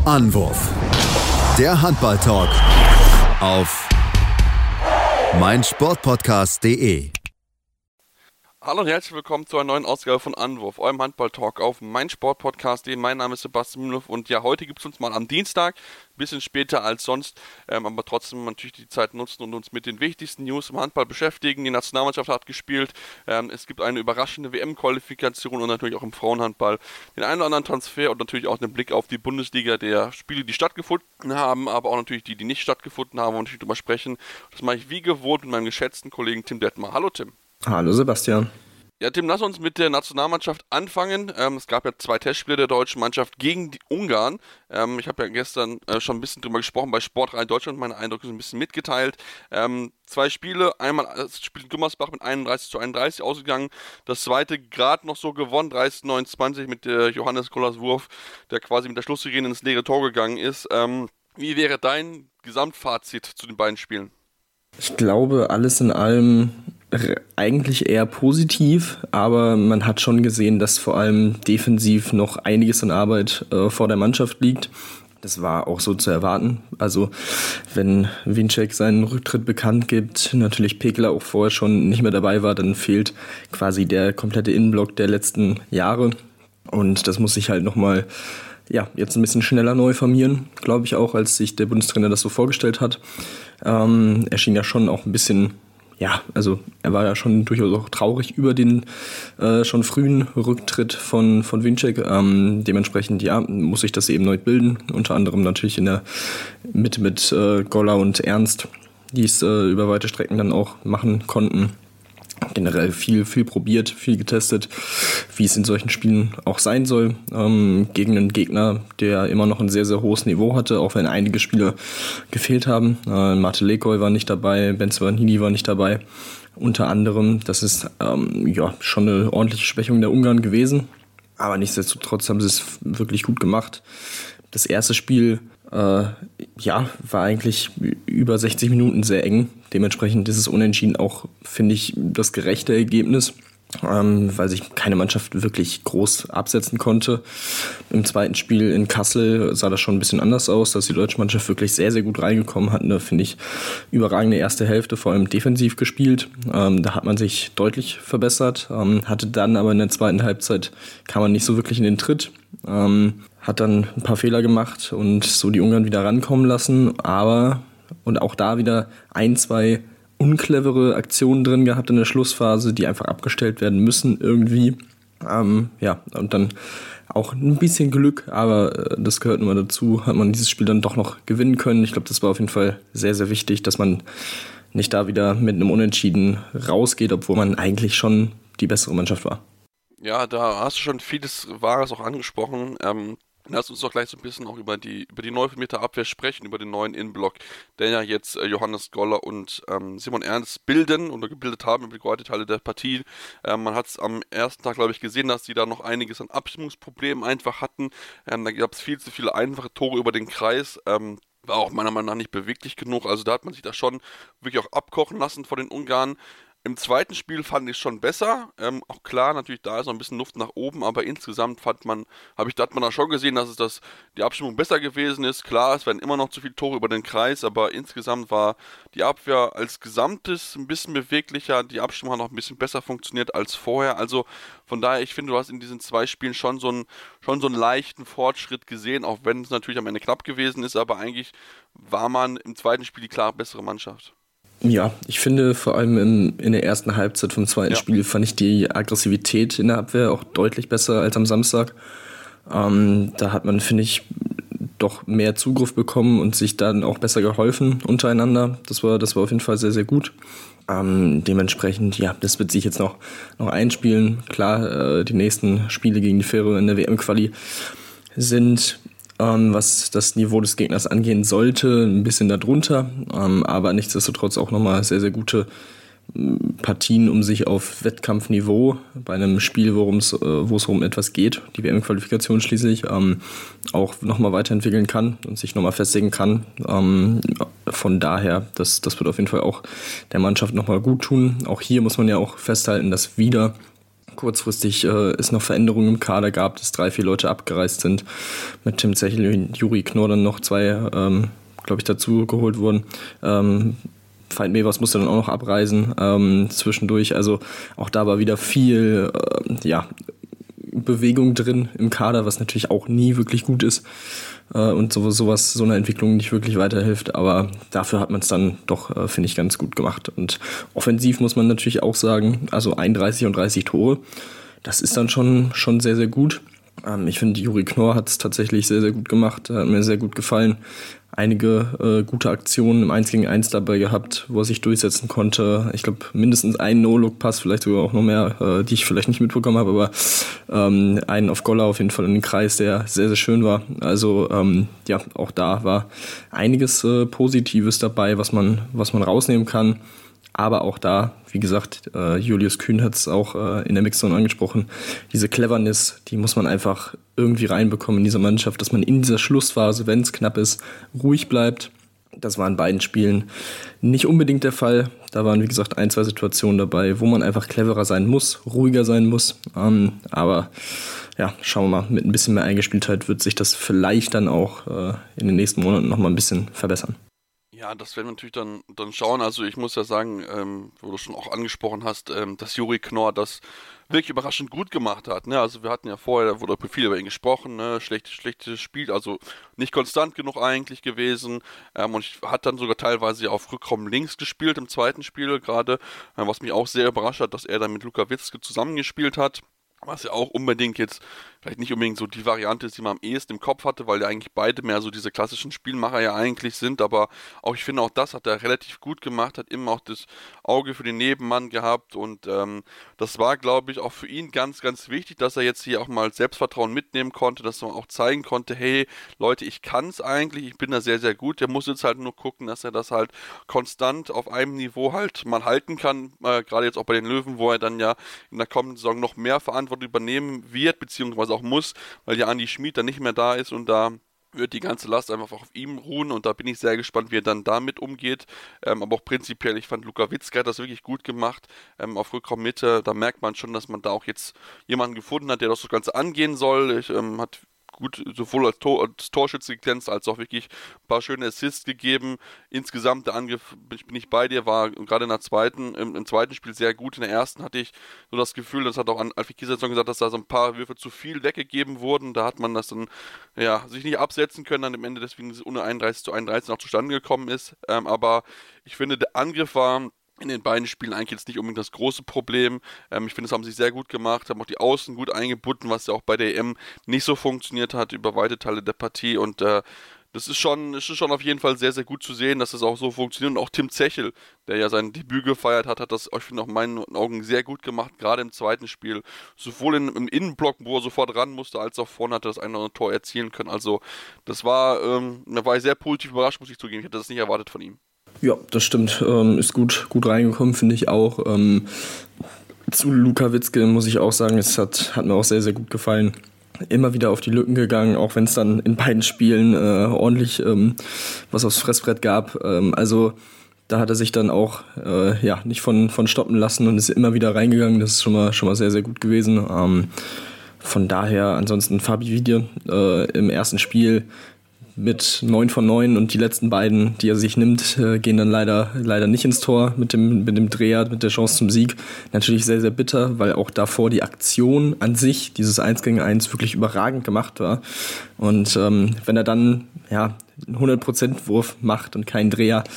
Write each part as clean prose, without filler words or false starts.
Anwurf. Der Handball-Talk auf meinsportpodcast.de. Hallo und herzlich willkommen zu einer neuen Ausgabe von Anwurf, eurem Handball-Talk auf meinsportpodcast.de. Mein Name ist Sebastian Mühlenhoff und ja, heute gibt es uns mal am Dienstag, ein bisschen später als sonst, aber trotzdem natürlich die Zeit nutzen und uns mit den wichtigsten News im Handball beschäftigen. Die Nationalmannschaft hat gespielt, es gibt eine überraschende WM-Qualifikation und natürlich auch im Frauenhandball den einen oder anderen Transfer und natürlich auch einen Blick auf die Bundesliga der Spiele, die stattgefunden haben, aber auch natürlich die nicht stattgefunden haben und natürlich darüber sprechen. Das mache ich wie gewohnt mit meinem geschätzten Kollegen Tim Detmar. Hallo Tim. Hallo Sebastian. Ja, Tim, lass uns mit der Nationalmannschaft anfangen. Es gab ja 2 Testspiele der deutschen Mannschaft gegen die Ungarn. Ich habe ja gestern schon ein bisschen drüber gesprochen bei Sportrein Deutschland, meine Eindrücke so ein bisschen mitgeteilt. 2 Spiele, einmal das Spiel in Gummersbach mit 31:31 ausgegangen, das zweite gerade noch so gewonnen, 30:29 mit Johannes Gollers Wurf, der quasi mit der Schlusssirene ins leere Tor gegangen ist. Wie wäre dein Gesamtfazit zu den beiden Spielen? Ich glaube, alles in allem eigentlich eher positiv, aber man hat schon gesehen, dass vor allem defensiv noch einiges an Arbeit vor der Mannschaft liegt. Das war auch so zu erwarten. Also wenn Winczek seinen Rücktritt bekannt gibt, natürlich Pekela auch vorher schon nicht mehr dabei war, dann fehlt quasi der komplette Innenblock der letzten Jahre. Und das muss sich halt nochmal jetzt ein bisschen schneller neu formieren, glaube ich auch, als sich der Bundestrainer das so vorgestellt hat. Er schien ja schon auch ein bisschen, also er war ja schon durchaus auch traurig über den schon frühen Rücktritt von Winczek. Dementsprechend, muss sich das eben neu bilden. Unter anderem natürlich in der Mitte mit Goller und Ernst, die es über weite Strecken dann auch machen konnten. Generell viel probiert, viel getestet, wie es in solchen Spielen auch sein soll, gegen einen Gegner, der immer noch ein sehr, sehr hohes Niveau hatte, auch wenn einige Spieler gefehlt haben. Mate Lekoi war nicht dabei, Benzevanini war nicht dabei, unter anderem. Das ist schon eine ordentliche Schwächung der Ungarn gewesen, aber nichtsdestotrotz haben sie es wirklich gut gemacht. Das erste Spiel war eigentlich über 60 Minuten sehr eng. Dementsprechend ist es unentschieden auch, finde ich, das gerechte Ergebnis, weil sich keine Mannschaft wirklich groß absetzen konnte. Im zweiten Spiel in Kassel sah das schon ein bisschen anders aus, dass die deutsche Mannschaft wirklich sehr, sehr gut reingekommen hat. Eine, finde ich, überragende erste Hälfte, vor allem defensiv gespielt. Da hat man sich deutlich verbessert, hatte dann aber in der zweiten Halbzeit, kam man nicht so wirklich in den Tritt. Hat dann ein paar Fehler gemacht und so die Ungarn wieder rankommen lassen, und auch da wieder 1-2 unclevere Aktionen drin gehabt in der Schlussphase, die einfach abgestellt werden müssen irgendwie. Und dann auch ein bisschen Glück, aber das gehört nun mal dazu, hat man dieses Spiel dann doch noch gewinnen können. Ich glaube, das war auf jeden Fall sehr, sehr wichtig, dass man nicht da wieder mit einem Unentschieden rausgeht, obwohl man eigentlich schon die bessere Mannschaft war. Ja, da hast du schon vieles Wahres auch angesprochen. Lass uns doch gleich so ein bisschen auch über die neu formierte Abwehr sprechen, über den neuen Innenblock, der ja jetzt Johannes Goller und Simon Ernst bilden oder gebildet haben über die weite Teile der Partie. Man hat es am ersten Tag, glaube ich, gesehen, dass die da noch einiges an Abstimmungsproblemen einfach hatten. Da gab es viel zu viele einfache Tore über den Kreis. War auch meiner Meinung nach nicht beweglich genug. Also da hat man sich da schon wirklich auch abkochen lassen vor den Ungarn. Im zweiten Spiel fand ich es schon besser. Auch klar, natürlich, da ist noch ein bisschen Luft nach oben, aber insgesamt hat man da schon gesehen, dass die Abstimmung besser gewesen ist. Klar, es werden immer noch zu viele Tore über den Kreis, aber insgesamt war die Abwehr als Gesamtes ein bisschen beweglicher. Die Abstimmung hat noch ein bisschen besser funktioniert als vorher. Also von daher, ich finde, du hast in diesen 2 Spielen schon so einen leichten Fortschritt gesehen, auch wenn es natürlich am Ende knapp gewesen ist, aber eigentlich war man im zweiten Spiel die klar bessere Mannschaft. Ja, ich finde vor allem in der ersten Halbzeit vom zweiten Spiel fand ich die Aggressivität in der Abwehr auch deutlich besser als am Samstag. Da hat man, finde ich, doch mehr Zugriff bekommen und sich dann auch besser geholfen untereinander. Das war auf jeden Fall sehr, sehr gut. Dementsprechend, das wird sich jetzt noch einspielen. Klar, die nächsten Spiele gegen die Färöer in der WM-Quali sind, was das Niveau des Gegners angehen sollte, ein bisschen darunter, aber nichtsdestotrotz auch nochmal sehr, sehr gute Partien, um sich auf Wettkampfniveau bei einem Spiel, wo es um etwas geht, die WM-Qualifikation schließlich, auch nochmal weiterentwickeln kann und sich nochmal festigen kann. Von daher, das wird auf jeden Fall auch der Mannschaft nochmal gut tun. Auch hier muss man ja auch festhalten, dass wieder kurzfristig es noch Veränderungen im Kader gab, dass 3-4 Leute abgereist sind. Mit Tim Zechel und Juri Knorr dann noch 2, glaube ich, dazu geholt wurden. Veit Mevers musste dann auch noch abreisen zwischendurch. Also auch da war wieder viel Bewegung drin im Kader, was natürlich auch nie wirklich gut ist und so eine Entwicklung nicht wirklich weiterhilft. Aber dafür hat man es dann doch, finde ich, ganz gut gemacht. Und offensiv muss man natürlich auch sagen, also 31 und 30 Tore, das ist dann schon sehr, sehr gut. Ich finde, Juri Knorr hat es tatsächlich sehr, sehr gut gemacht, hat mir sehr gut gefallen. Einige gute Aktionen im 1 gegen 1 dabei gehabt, wo er sich durchsetzen konnte. Ich glaube, mindestens einen No-Look-Pass, vielleicht sogar auch noch mehr, die ich vielleicht nicht mitbekommen habe, aber einen auf Goller auf jeden Fall in den Kreis, der sehr, sehr schön war. Also auch da war einiges Positives dabei, was man rausnehmen kann. Aber auch da, wie gesagt, Julius Kühn hat es auch in der Mixzone angesprochen, diese Cleverness, die muss man einfach irgendwie reinbekommen in dieser Mannschaft, dass man in dieser Schlussphase, wenn es knapp ist, ruhig bleibt. Das war in beiden Spielen nicht unbedingt der Fall. Da waren, wie gesagt, 1-2 Situationen dabei, wo man einfach cleverer sein muss, ruhiger sein muss. Aber ja, schauen wir mal, mit ein bisschen mehr Eingespieltheit wird sich das vielleicht dann auch in den nächsten Monaten nochmal ein bisschen verbessern. Ja, das werden wir natürlich dann schauen. Also ich muss ja sagen, wo du schon auch angesprochen hast, dass Juri Knorr das wirklich überraschend gut gemacht hat. Ne? Also wir hatten ja vorher, da wurde viel über ihn gesprochen, ne? Schlechtes Spiel, also nicht konstant genug eigentlich gewesen. Und hat dann sogar teilweise auf Rückraum links gespielt im zweiten Spiel gerade, was mich auch sehr überrascht hat, dass er dann mit Luka Witzke zusammengespielt hat. Was ja auch unbedingt jetzt, vielleicht nicht unbedingt so die Variante ist, die man am ehesten im Kopf hatte, weil ja eigentlich beide mehr so diese klassischen Spielmacher ja eigentlich sind, aber auch ich finde auch das hat er relativ gut gemacht, hat immer auch das Auge für den Nebenmann gehabt und das war, glaube ich, auch für ihn ganz, ganz wichtig, dass er jetzt hier auch mal Selbstvertrauen mitnehmen konnte, dass er auch zeigen konnte, hey Leute, ich kann es eigentlich, ich bin da sehr, sehr gut, der muss jetzt halt nur gucken, dass er das halt konstant auf einem Niveau halt mal halten kann, gerade jetzt auch bei den Löwen, wo er dann ja in der kommenden Saison noch mehr Verantwortung übernehmen wird, beziehungsweise auch muss, weil ja Andi Schmid dann nicht mehr da ist und da wird die ganze Last einfach auf ihm ruhen und da bin ich sehr gespannt, wie er dann damit umgeht, aber auch prinzipiell, ich fand Luka Witzke hat das wirklich gut gemacht, auf Rückraummitte, da merkt man schon, dass man da auch jetzt jemanden gefunden hat, der das Ganze angehen soll, hat gut sowohl als Torschütze geglänzt, als auch wirklich ein paar schöne Assists gegeben. Insgesamt der Angriff, bin ich bei dir, war gerade im zweiten Spiel sehr gut. In der ersten hatte ich so das Gefühl, das hat auch Alfred Gislason gesagt, dass da so ein paar Würfe zu viel weggegeben wurden. Da hat man das dann sich nicht absetzen können, dann am Ende deswegen dieses ohne 31:31 noch zustande gekommen ist. Aber ich finde, der Angriff war in den beiden Spielen eigentlich jetzt nicht unbedingt das große Problem. Ich finde, das haben sie sehr gut gemacht, haben auch die Außen gut eingebunden, was ja auch bei der EM nicht so funktioniert hat über weite Teile der Partie und das ist schon auf jeden Fall sehr, sehr gut zu sehen, dass das auch so funktioniert. Und auch Tim Zechel, der ja sein Debüt gefeiert hat, hat das, ich finde, auch in meinen Augen sehr gut gemacht, gerade im zweiten Spiel. Sowohl im Innenblock, wo er sofort ran musste, als auch vorne hat er das eine oder andere Tor erzielen können. Also da war ich sehr positiv überrascht, muss ich zugeben. Ich hätte das nicht erwartet von ihm. Ja, das stimmt. Ist gut reingekommen, finde ich auch. Zu Luka Witzke muss ich auch sagen, es hat mir auch sehr, sehr gut gefallen. Immer wieder auf die Lücken gegangen, auch wenn es dann in beiden Spielen ordentlich was aufs Fressbrett gab. Also da hat er sich dann auch nicht von stoppen lassen und ist immer wieder reingegangen. Das ist schon mal sehr, sehr gut gewesen. Von daher, ansonsten Fabi Wiede im ersten Spiel mit 9 von 9 und die letzten beiden, die er sich nimmt, gehen dann leider nicht ins Tor mit dem Dreher, mit der Chance zum Sieg. Natürlich sehr, sehr bitter, weil auch davor die Aktion an sich, dieses 1 gegen 1, wirklich überragend gemacht war. Und wenn er dann einen 100% Wurf macht und keinen Dreher,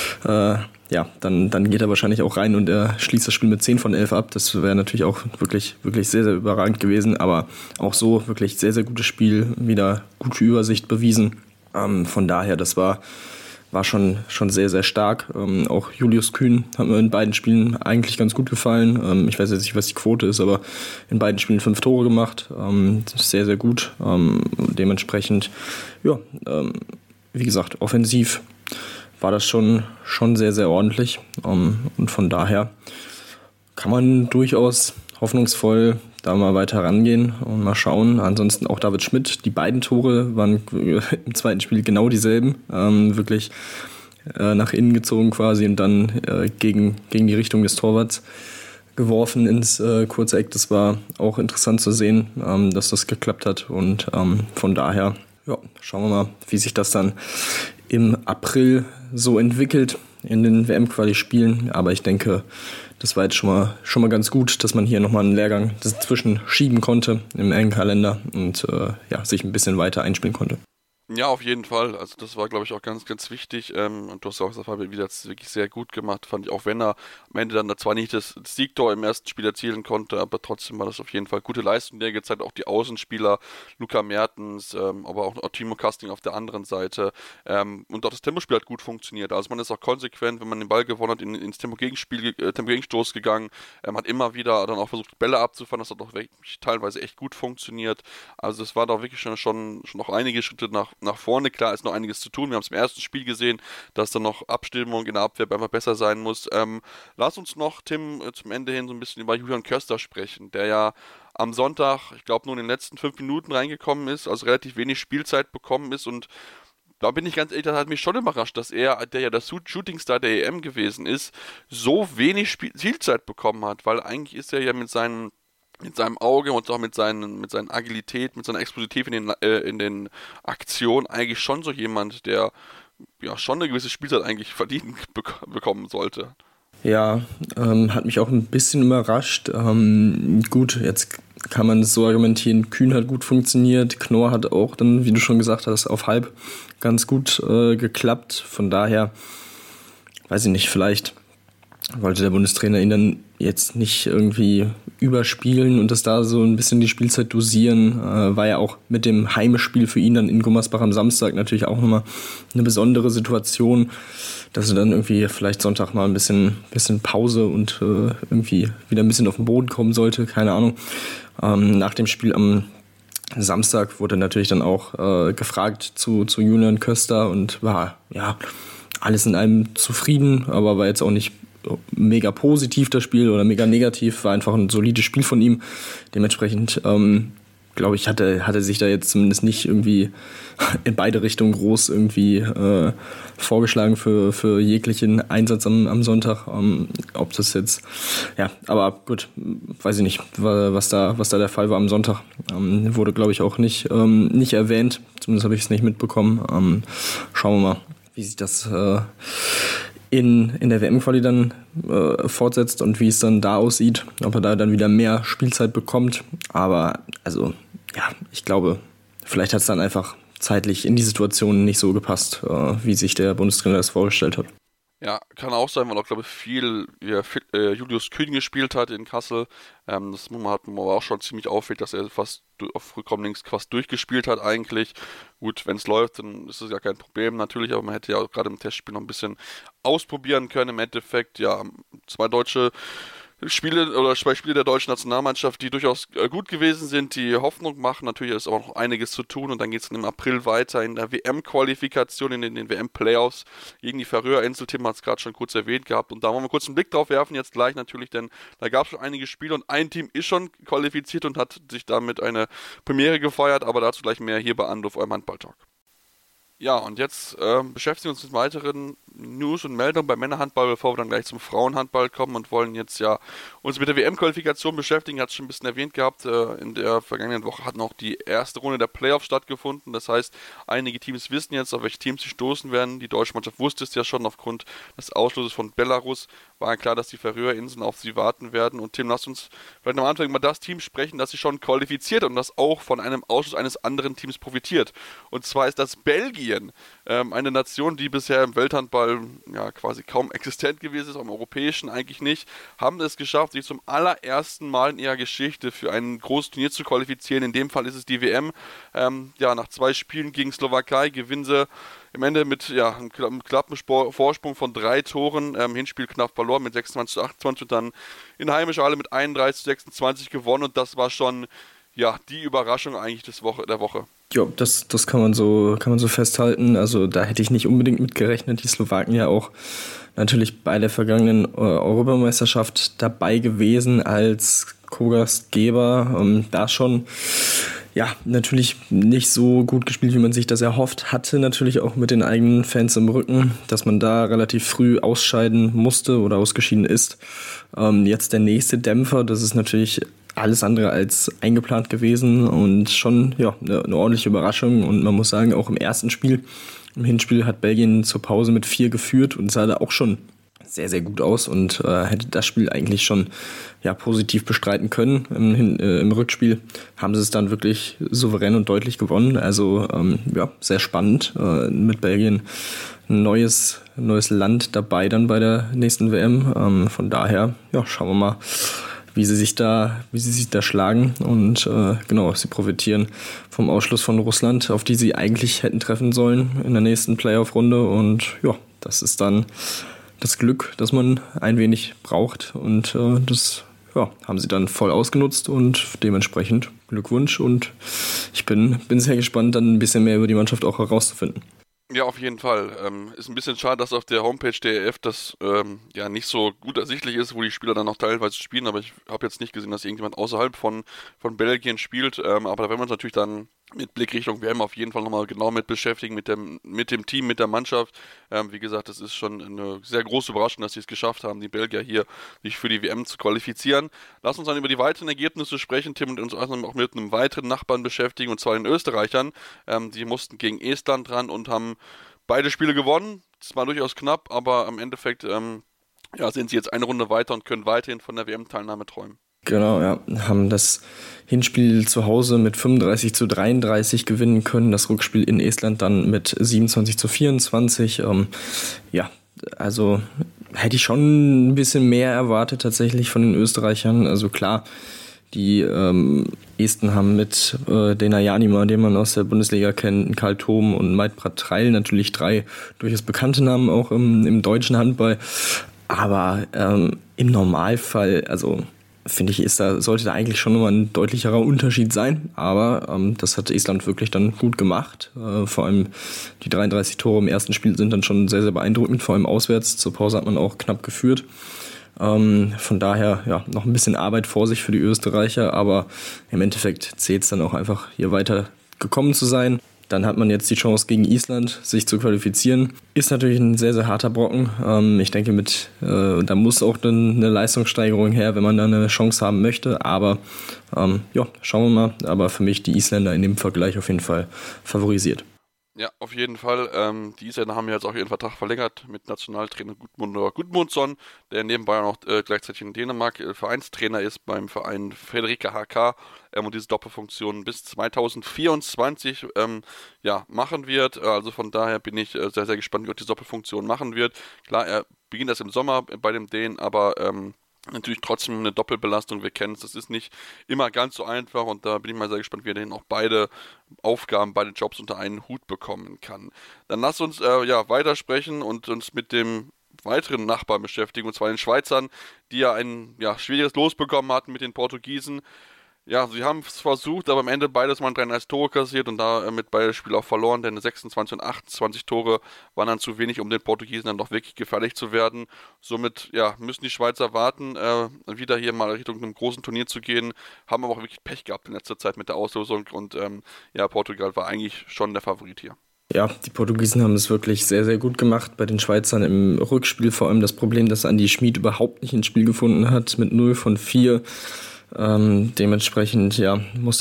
dann geht er wahrscheinlich auch rein und er schließt das Spiel mit 10 von 11 ab. Das wäre natürlich auch wirklich, wirklich sehr, sehr überragend gewesen. Aber auch so wirklich sehr, sehr gutes Spiel, wieder gute Übersicht bewiesen. Von daher, das war schon sehr, sehr stark. Auch Julius Kühn hat mir in beiden Spielen eigentlich ganz gut gefallen. Ich weiß jetzt nicht, was die Quote ist, aber in beiden Spielen 5 Tore gemacht. Das ist sehr, sehr gut. Dementsprechend, wie gesagt, offensiv war das schon sehr, sehr ordentlich. Und von daher kann man durchaus hoffnungsvoll da mal weiter rangehen und mal schauen. Ansonsten auch David Schmidt. Die beiden Tore waren im zweiten Spiel genau dieselben. Wirklich nach innen gezogen quasi und dann gegen die Richtung des Torwarts geworfen ins kurze Eck. Das war auch interessant zu sehen, dass das geklappt hat. Und von daher, ja, schauen wir mal, wie sich das dann im April so entwickelt in den WM-Quali-Spielen. Aber ich denke, das war jetzt schon mal ganz gut, dass man hier nochmal einen Lehrgang dazwischen schieben konnte im engen Kalender und sich ein bisschen weiter einspielen konnte. Ja, auf jeden Fall. Also das war, glaube ich, auch ganz, ganz wichtig. Und du hast auch gesagt, Fabian wieder das wirklich sehr gut gemacht, fand ich. Auch wenn er am Ende dann zwar nicht das Siegtor im ersten Spiel erzielen konnte, aber trotzdem war das auf jeden Fall gute Leistung. Der gezeigt auch die Außenspieler, Luca Mertens, aber auch Timo Kasting auf der anderen Seite. Und auch das Tempospiel hat gut funktioniert. Also man ist auch konsequent, wenn man den Ball gewonnen hat, ins Tempo-Gegenstoß gegangen. Hat immer wieder dann auch versucht, Bälle abzufangen. Das hat auch wirklich teilweise echt gut funktioniert. Also es war da wirklich schon noch einige Schritte nach vorne. Klar ist noch einiges zu tun. Wir haben es im ersten Spiel gesehen, dass dann noch Abstimmung in der Abwehr einfach besser sein muss. Lass uns noch, Tim, zum Ende hin so ein bisschen über Julian Köster sprechen, der ja am Sonntag, ich glaube, nur in den letzten 5 Minuten reingekommen ist, also relativ wenig Spielzeit bekommen ist und da bin ich ganz ehrlich, das hat mich schon überrascht, dass er, der ja der Shootingstar der EM gewesen ist, so wenig Spielzeit bekommen hat, weil eigentlich ist er ja mit seinem Auge und auch mit seiner Agilität, mit seiner Explosivität in den Aktionen eigentlich schon so jemand, der ja schon eine gewisse Spielzeit eigentlich verdient bekommen sollte. Ja, hat mich auch ein bisschen überrascht. Gut, jetzt kann man es so argumentieren, Kühn hat gut funktioniert, Knorr hat auch dann, wie du schon gesagt hast, auf halb ganz gut geklappt. Von daher, weiß ich nicht, vielleicht wollte der Bundestrainer ihn dann jetzt nicht irgendwie überspielen und das da so ein bisschen die Spielzeit dosieren. War ja auch mit dem Heimspiel für ihn dann in Gummersbach am Samstag natürlich auch nochmal eine besondere Situation, dass er dann irgendwie vielleicht Sonntag mal ein bisschen Pause und irgendwie wieder ein bisschen auf den Boden kommen sollte, keine Ahnung. Nach dem Spiel am Samstag wurde natürlich dann auch gefragt zu Julian Köster und war ja alles in allem zufrieden, aber war jetzt auch nicht mega positiv das Spiel oder mega negativ, war einfach ein solides Spiel von ihm. Dementsprechend, glaube ich, hat er sich da jetzt zumindest nicht irgendwie in beide Richtungen groß irgendwie vorgeschlagen für jeglichen Einsatz am Sonntag. Ob das jetzt, ja, aber gut, weiß ich nicht, was da der Fall war am Sonntag. Wurde, glaube ich, auch nicht erwähnt, zumindest habe ich es nicht mitbekommen. Schauen wir mal, wie sich das in der WM-Quali dann fortsetzt und wie es dann da aussieht, ob er da dann wieder mehr Spielzeit bekommt. Aber also, ja, ich glaube, vielleicht hat es dann einfach zeitlich in die Situation nicht so gepasst, wie sich der Bundestrainer das vorgestellt hat. Ja, kann auch sein, weil auch, glaube ich, viel Julius Kühn gespielt hat in Kassel. Das hat man aber auch schon ziemlich auffällt, dass er fast auf Rückraum links fast durchgespielt hat eigentlich. Gut, wenn es läuft, dann ist es ja kein Problem natürlich, aber man hätte ja auch gerade im Testspiel noch ein bisschen ausprobieren können. Im Endeffekt, ja, 2 deutsche Spiele oder 2 Spiele der deutschen Nationalmannschaft, die durchaus gut gewesen sind, die Hoffnung machen. Natürlich ist auch noch einiges zu tun und dann geht es im April weiter in der WM-Qualifikation, in den WM-Playoffs gegen die Färöerinseln. Tim hat es gerade schon kurz erwähnt gehabt und da wollen wir kurz einen Blick drauf werfen, jetzt gleich natürlich, denn da gab es schon einige Spiele und ein Team ist schon qualifiziert und hat sich damit eine Premiere gefeiert, aber dazu gleich mehr hier bei Anruf, eurem Handball-Talk. Ja, und jetzt beschäftigen wir uns mit weiteren News und Meldungen beim Männerhandball, bevor wir dann gleich zum Frauenhandball kommen und wollen jetzt ja uns mit der WM-Qualifikation beschäftigen. Hat es schon ein bisschen erwähnt gehabt, in der vergangenen Woche hat noch die erste Runde der Playoffs stattgefunden. Das heißt, einige Teams wissen jetzt, auf welche Teams sie stoßen werden. Die deutsche Mannschaft wusste es ja schon aufgrund des Ausschlusses von Belarus. War ja klar, dass die Färöerinseln auf sie warten werden. Und Tim, lass uns vielleicht am Anfang mal das Team sprechen, das sich schon qualifiziert und das auch von einem Ausschluss eines anderen Teams profitiert. Und zwar ist das Belgien. Eine Nation, die bisher im Welthandball ja quasi kaum existent gewesen ist, auch im europäischen eigentlich nicht, haben es geschafft, sich zum allerersten Mal in ihrer Geschichte für ein großes Turnier zu qualifizieren. In dem Fall ist es die WM. Nach 2 Spielen gegen Slowakei gewinnen sie im Ende mit einem knappen Vorsprung von 3 Toren. Hinspiel knapp verloren mit 26:28 und dann in heimischer Halle mit 31:26 gewonnen und das war schon die Überraschung eigentlich der Woche. Ja, das kann man so festhalten. Also da hätte ich nicht unbedingt mit gerechnet. Die Slowaken ja auch natürlich bei der vergangenen Europameisterschaft dabei gewesen als Co-Gastgeber. Da schon Ja, natürlich nicht so gut gespielt, wie man sich das erhofft hatte, natürlich auch mit den eigenen Fans im Rücken, dass man da relativ früh ausscheiden musste oder ausgeschieden ist. Jetzt der nächste Dämpfer, das ist natürlich alles andere als eingeplant gewesen und schon eine ordentliche Überraschung. Und man muss sagen, auch im ersten Spiel, im Hinspiel hat Belgien zur Pause mit 4 geführt und sah da auch schon sehr, sehr gut aus und hätte das Spiel eigentlich schon positiv bestreiten können. Im Rückspiel haben sie es dann wirklich souverän und deutlich gewonnen. Also sehr spannend mit Belgien. Ein neues Land dabei dann bei der nächsten WM. Von daher, schauen wir mal, wie sie sich da schlagen. Und sie profitieren vom Ausschluss von Russland, auf die sie eigentlich hätten treffen sollen in der nächsten Playoff-Runde. Und das ist dann das Glück, das man ein wenig braucht, und das haben sie dann voll ausgenutzt und dementsprechend Glückwunsch, und ich bin sehr gespannt, dann ein bisschen mehr über die Mannschaft auch herauszufinden. Ja, auf jeden Fall. Ist ein bisschen schade, dass auf der Homepage der EF das nicht so gut ersichtlich ist, wo die Spieler dann noch teilweise spielen, aber ich habe jetzt nicht gesehen, dass irgendjemand außerhalb von Belgien spielt, aber da werden wir uns natürlich dann mit Blick Richtung WM auf jeden Fall nochmal genau mit beschäftigen, mit dem Team, mit der Mannschaft. Wie gesagt, das ist schon eine sehr große Überraschung, dass sie es geschafft haben, die Belgier hier sich für die WM zu qualifizieren. Lass uns dann über die weiteren Ergebnisse sprechen, Tim, und uns auch mit einem weiteren Nachbarn beschäftigen, und zwar den Österreichern. Die mussten gegen Estland ran und haben beide Spiele gewonnen. Das war durchaus knapp, aber im Endeffekt sind sie jetzt eine Runde weiter und können weiterhin von der WM-Teilnahme träumen. Genau, haben das Hinspiel zu Hause mit 35-33 gewinnen können, das Rückspiel in Estland dann mit 27-24. Also hätte ich schon ein bisschen mehr erwartet tatsächlich von den Österreichern. Also klar, die Esten haben mit Dena Janima, den man aus der Bundesliga kennt, Karl Thom und Maitprat Treil natürlich 3 durchaus bekannte Namen auch im deutschen Handball. Aber im Normalfall, also finde ich, sollte da eigentlich schon nochmal ein deutlicherer Unterschied sein. Aber das hat Estland wirklich dann gut gemacht. Vor allem die 33 Tore im ersten Spiel sind dann schon sehr, sehr beeindruckend. Vor allem auswärts. Zur Pause hat man auch knapp geführt. Von daher noch ein bisschen Arbeit vor sich für die Österreicher. Aber im Endeffekt zählt es dann auch einfach, hier weiter gekommen zu sein. Dann hat man jetzt die Chance gegen Island, sich zu qualifizieren. Ist natürlich ein sehr, sehr harter Brocken. Ich denke, da muss auch eine Leistungssteigerung her, wenn man da eine Chance haben möchte. Aber schauen wir mal. Aber für mich die Isländer in dem Vergleich auf jeden Fall favorisiert. Ja, auf jeden Fall. Die Isländer haben jetzt auch ihren Vertrag verlängert mit Nationaltrainer Gudmundsson, der nebenbei auch noch gleichzeitig in Dänemark Vereinstrainer ist beim Verein Fredrika HK und diese Doppelfunktion bis 2024 machen wird. Also von daher bin ich sehr, sehr gespannt, wie auch diese Doppelfunktion machen wird. Klar, er beginnt erst im Sommer bei dem Dänen, aber natürlich trotzdem eine Doppelbelastung, wir kennen es, das ist nicht immer ganz so einfach, und da bin ich mal sehr gespannt, wie er denn auch beide Aufgaben, beide Jobs unter einen Hut bekommen kann. Dann lasst uns weitersprechen und uns mit dem weiteren Nachbarn beschäftigen, und zwar den Schweizern, die ein schwieriges Los bekommen hatten mit den Portugiesen. Ja, sie haben es versucht, aber am Ende beides mal 33 Tore kassiert und damit beide Spiele auch verloren, denn 26 und 28 Tore waren dann zu wenig, um den Portugiesen dann doch wirklich gefährlich zu werden. Somit müssen die Schweizer warten, wieder hier mal Richtung einem großen Turnier zu gehen, haben aber auch wirklich Pech gehabt in letzter Zeit mit der Auslosung, und Portugal war eigentlich schon der Favorit hier. Ja, die Portugiesen haben es wirklich sehr, sehr gut gemacht. Bei den Schweizern im Rückspiel vor allem das Problem, dass Andi Schmid überhaupt nicht ins Spiel gefunden hat, mit 0 von 4. Dementsprechend musste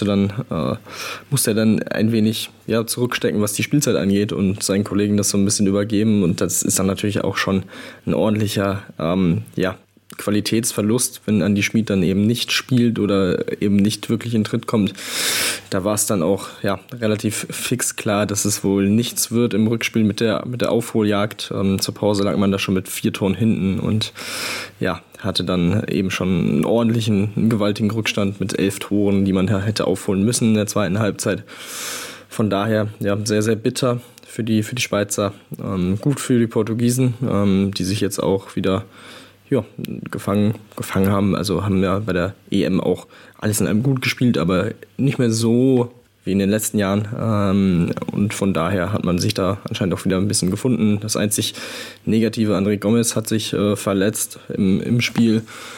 er dann ein wenig zurückstecken, was die Spielzeit angeht, und seinen Kollegen das so ein bisschen übergeben, und das ist dann natürlich auch schon ein ordentlicher Qualitätsverlust, wenn Andi Schmid dann eben nicht spielt oder eben nicht wirklich in Tritt kommt. Da war es dann auch relativ fix klar, dass es wohl nichts wird im Rückspiel mit der Aufholjagd. Zur Pause lag man da schon mit 4 Toren hinten und hatte dann eben schon einen gewaltigen Rückstand mit 11 Toren, die man hätte aufholen müssen in der zweiten Halbzeit. Von daher sehr, sehr bitter für die Schweizer. Gut für die Portugiesen, die sich jetzt auch wieder gefangen haben. Also haben bei der EM auch alles in allem gut gespielt, aber nicht mehr so wie in den letzten Jahren. Und von daher hat man sich da anscheinend auch wieder ein bisschen gefunden. Das einzig Negative, André Gomes hat sich verletzt im Spiel.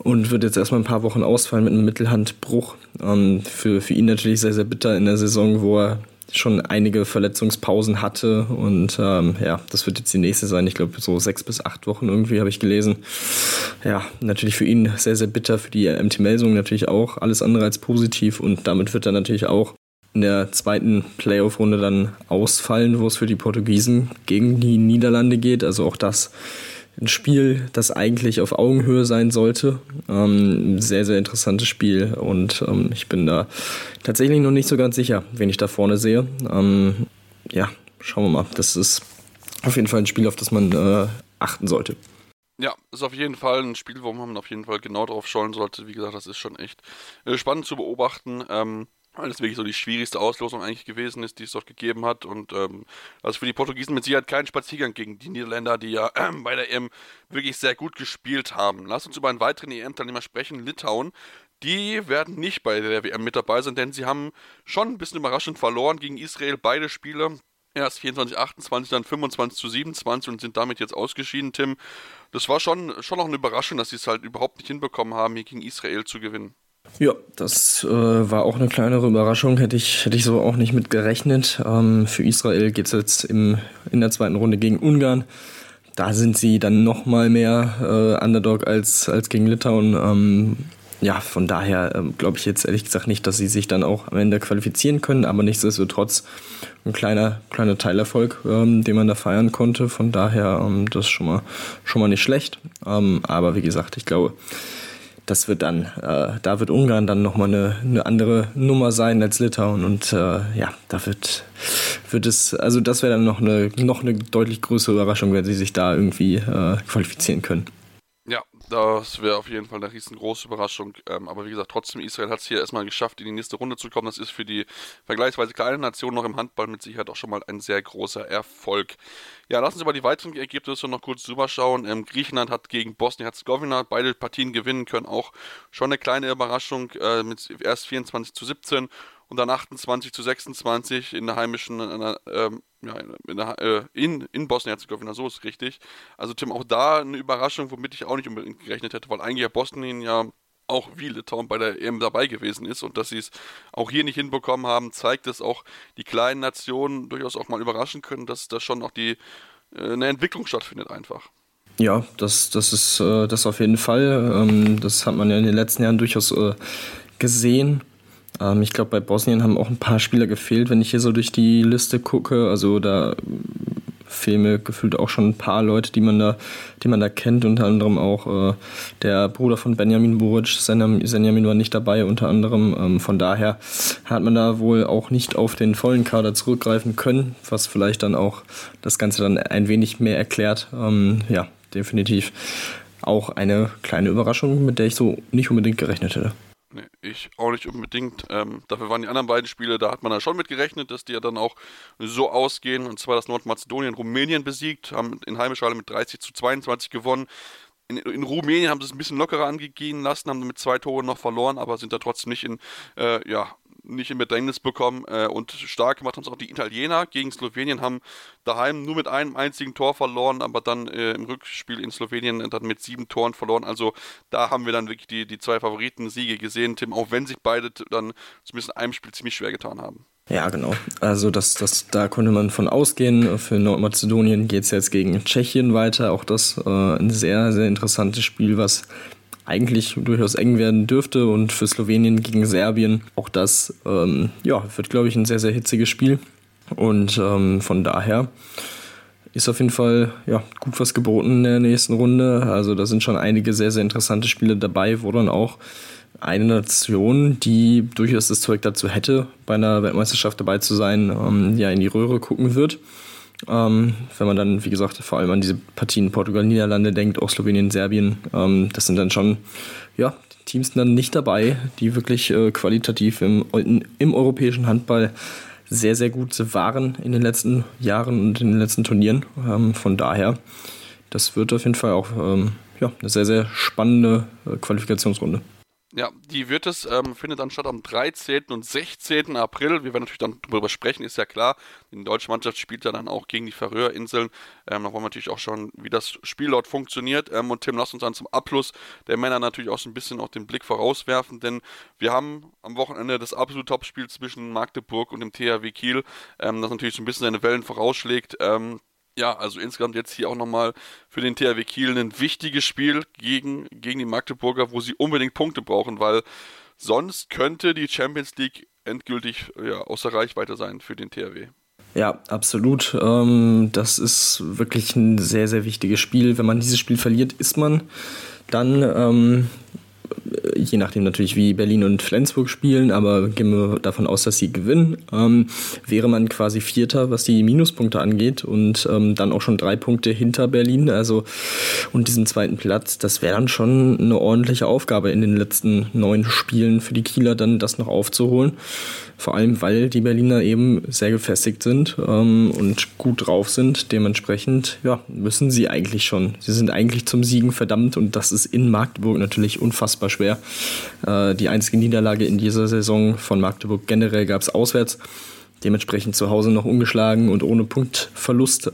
und wird jetzt erstmal ein paar Wochen ausfallen mit einem Mittelhandbruch. Für ihn natürlich sehr, sehr bitter in der Saison, wo er schon einige Verletzungspausen hatte und das wird jetzt die nächste sein. Ich glaube so 6 bis 8 Wochen irgendwie habe ich gelesen. Ja, natürlich für ihn sehr, sehr bitter, für die MT Melsungen natürlich auch. Alles andere als positiv und damit wird er natürlich auch in der zweiten Playoff-Runde dann ausfallen, wo es für die Portugiesen gegen die Niederlande geht. Also auch das ein Spiel, das eigentlich auf Augenhöhe sein sollte. Sehr, sehr interessantes Spiel und ich bin da tatsächlich noch nicht so ganz sicher, wen ich da vorne sehe. Schauen wir mal. Das ist auf jeden Fall ein Spiel, auf das man achten sollte. Ja, ist auf jeden Fall ein Spiel, wo man auf jeden Fall genau drauf schauen sollte. Wie gesagt, das ist schon echt spannend zu beobachten. Weil das wirklich so die schwierigste Auslosung eigentlich gewesen ist, die es dort gegeben hat. Und also für die Portugiesen mit Sicherheit kein Spaziergang gegen die Niederländer, die ja bei der EM wirklich sehr gut gespielt haben. Lass uns über einen weiteren EM-Teilnehmer sprechen, Litauen. Die werden nicht bei der WM mit dabei sein, denn sie haben schon ein bisschen überraschend verloren gegen Israel, beide Spiele. Erst 24-28, dann 25-27 und sind damit jetzt ausgeschieden, Tim. Das war schon noch eine Überraschung, dass sie es halt überhaupt nicht hinbekommen haben, hier gegen Israel zu gewinnen. Ja, das war auch eine kleinere Überraschung, hätte ich so auch nicht mit gerechnet. Für Israel geht es jetzt in der zweiten Runde gegen Ungarn. Da sind sie dann noch mal mehr Underdog als gegen Litauen. Von daher glaube ich jetzt ehrlich gesagt nicht, dass sie sich dann auch am Ende qualifizieren können, aber nichtsdestotrotz ein kleiner Teilerfolg, den man da feiern konnte. Von daher das ist schon mal nicht schlecht. Aber wie gesagt, ich glaube, das wird dann, da wird Ungarn dann nochmal eine andere Nummer sein als Litauen und da wird es, also das wäre dann noch eine deutlich größere Überraschung, wenn sie sich da irgendwie qualifizieren können. Ja, das wäre auf jeden Fall eine riesengroße Überraschung, aber wie gesagt, trotzdem, Israel hat es hier erstmal geschafft, in die nächste Runde zu kommen. Das ist für die vergleichsweise kleine Nation noch im Handball mit Sicherheit auch schon mal ein sehr großer Erfolg. Ja, lassen Sie über die weiteren Ergebnisse noch kurz drüber schauen. Griechenland hat gegen Bosnien-Herzegowina beide Partien gewinnen können, auch schon eine kleine Überraschung mit erst 24-17 und dann 28-26 in der heimischen, in Bosnien-Herzegowina, so ist richtig. Also Tim, auch da eine Überraschung, womit ich auch nicht unbedingt gerechnet hätte, weil eigentlich ja Bosnien ja auch wie Litauen bei der EM dabei gewesen ist und dass sie es auch hier nicht hinbekommen haben, zeigt, dass auch die kleinen Nationen durchaus auch mal überraschen können, dass da schon auch eine Entwicklung stattfindet einfach. Ja, das ist das auf jeden Fall. Das hat man ja in den letzten Jahren durchaus gesehen. Ich glaube, bei Bosnien haben auch ein paar Spieler gefehlt, wenn ich hier so durch die Liste gucke. Also da fehlen mir gefühlt auch schon ein paar Leute, die man da kennt. Unter anderem auch der Bruder von Benjamin Buric, Senjamin war nicht dabei unter anderem. Von daher hat man da wohl auch nicht auf den vollen Kader zurückgreifen können, was vielleicht dann auch das Ganze dann ein wenig mehr erklärt. Definitiv auch eine kleine Überraschung, mit der ich so nicht unbedingt gerechnet hätte. Nee, ich auch nicht unbedingt. Dafür waren die anderen beiden Spiele, da hat man da schon mit gerechnet, dass die ja dann auch so ausgehen. Und zwar, dass Nordmazedonien Rumänien besiegt, haben in heimischer Halle mit 30-22 gewonnen. In Rumänien haben sie es ein bisschen lockerer angehen lassen, haben mit 2 Toren noch verloren, aber sind da trotzdem nicht in Bedrängnis bekommen. Und stark gemacht haben es auch die Italiener gegen Slowenien, haben daheim nur mit einem einzigen Tor verloren, aber dann im Rückspiel in Slowenien dann mit 7 Toren verloren. Also da haben wir dann wirklich die 2 Favoriten-Siege gesehen, Tim, auch wenn sich beide dann zumindest in einem Spiel ziemlich schwer getan haben. Ja, genau. Also da konnte man von ausgehen. Für Nordmazedonien geht es jetzt gegen Tschechien weiter. Auch das ein sehr, sehr interessantes Spiel, was eigentlich durchaus eng werden dürfte. Und für Slowenien gegen Serbien, auch das wird, glaube ich, ein sehr, sehr hitziges Spiel. Und von daher ist auf jeden Fall gut was geboten in der nächsten Runde. Also da sind schon einige sehr, sehr interessante Spiele dabei, wo dann auch eine Nation, die durchaus das Zeug dazu hätte, bei einer Weltmeisterschaft dabei zu sein, in die Röhre gucken wird. Wenn man dann, wie gesagt, vor allem an diese Partien Portugal, Niederlande denkt, auch Slowenien, Serbien, das sind dann schon Teams dann nicht dabei, die wirklich qualitativ im europäischen Handball sehr, sehr gut waren in den letzten Jahren und in den letzten Turnieren. Von daher, das wird auf jeden Fall auch eine sehr, sehr spannende Qualifikationsrunde. Ja, die findet dann statt am 13. und 16. April. Wir werden natürlich dann darüber sprechen, ist ja klar. Die deutsche Mannschaft spielt ja dann auch gegen die Färöerinseln. Da wollen wir natürlich auch schauen, wie das Spiel dort funktioniert. Und Tim, lass uns dann zum Abschluss der Männer natürlich auch so ein bisschen auch den Blick vorauswerfen, denn wir haben am Wochenende das absolute Topspiel zwischen Magdeburg und dem THW Kiel, das natürlich so ein bisschen seine Wellen vorausschlägt. Ja, also insgesamt jetzt hier auch nochmal für den THW Kiel ein wichtiges Spiel gegen die Magdeburger, wo sie unbedingt Punkte brauchen, weil sonst könnte die Champions League endgültig außer Reichweite sein für den THW. Ja, absolut. Das ist wirklich ein sehr, sehr wichtiges Spiel. Wenn man dieses Spiel verliert, ist man dann, je nachdem natürlich wie Berlin und Flensburg spielen, aber gehen wir davon aus, dass sie gewinnen, wäre man quasi Vierter, was die Minuspunkte angeht und dann auch schon 3 Punkte hinter Berlin, und diesen zweiten Platz. Das wäre dann schon eine ordentliche Aufgabe in den letzten 9 Spielen für die Kieler, dann das noch aufzuholen. Vor allem, weil die Berliner eben sehr gefestigt sind und gut drauf sind. Dementsprechend müssen sie eigentlich schon. Sie sind eigentlich zum Siegen verdammt und das ist in Magdeburg natürlich unfassbar schwer. Die einzige Niederlage in dieser Saison von Magdeburg generell gab es auswärts. Dementsprechend zu Hause noch ungeschlagen und ohne Punktverlust.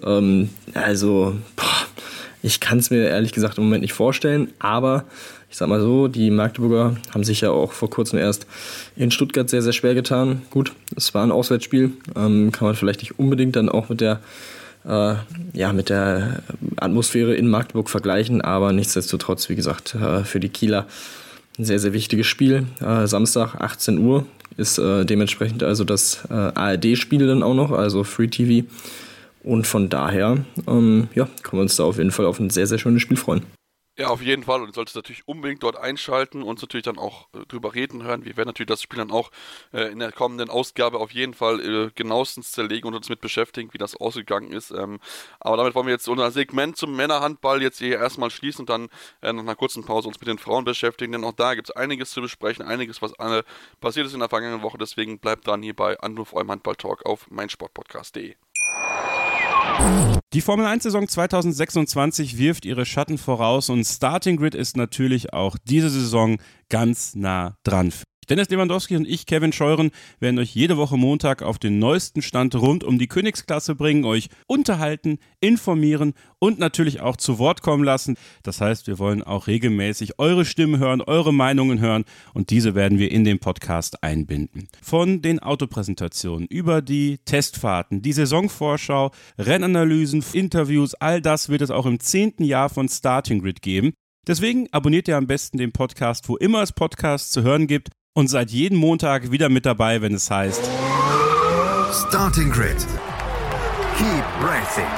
Ich kann es mir ehrlich gesagt im Moment nicht vorstellen, aber ich sag mal so, die Magdeburger haben sich ja auch vor kurzem erst in Stuttgart sehr, sehr schwer getan. Gut, es war ein Auswärtsspiel, kann man vielleicht nicht unbedingt dann auch mit der Atmosphäre in Magdeburg vergleichen, aber nichtsdestotrotz, wie gesagt, für die Kieler ein sehr, sehr wichtiges Spiel. Samstag 18 Uhr ist dementsprechend also das ARD-Spiel dann auch noch, also Free TV. Und von daher können wir uns da auf jeden Fall auf ein sehr, sehr schönes Spiel freuen. Ja, auf jeden Fall. Und du solltest natürlich unbedingt dort einschalten und uns natürlich dann auch drüber reden hören. Wir werden natürlich das Spiel dann auch in der kommenden Ausgabe auf jeden Fall genauestens zerlegen und uns mit beschäftigen, wie das ausgegangen ist. Aber damit wollen wir jetzt unser Segment zum Männerhandball jetzt hier erstmal schließen und dann nach einer kurzen Pause uns mit den Frauen beschäftigen. Denn auch da gibt es einiges zu besprechen, einiges, was passiert ist in der vergangenen Woche. Deswegen bleibt dran hier bei Anruf eurem Handball-Talk auf meinsportpodcast.de. Die Formel-1-Saison 2026 wirft ihre Schatten voraus und Starting Grid ist natürlich auch diese Saison ganz nah dran. Dennis Lewandowski und ich, Kevin Scheuren, werden euch jede Woche Montag auf den neuesten Stand rund um die Königsklasse bringen, euch unterhalten, informieren und natürlich auch zu Wort kommen lassen. Das heißt, wir wollen auch regelmäßig eure Stimmen hören, eure Meinungen hören und diese werden wir in den Podcast einbinden. Von den Autopräsentationen über die Testfahrten, die Saisonvorschau, Rennanalysen, Interviews, all das wird es auch im 10. Jahr von Starting Grid geben. Deswegen abonniert ihr am besten den Podcast, wo immer es Podcasts zu hören gibt. Und seid jeden Montag wieder mit dabei, wenn es heißt Starting Grid. Keep racing.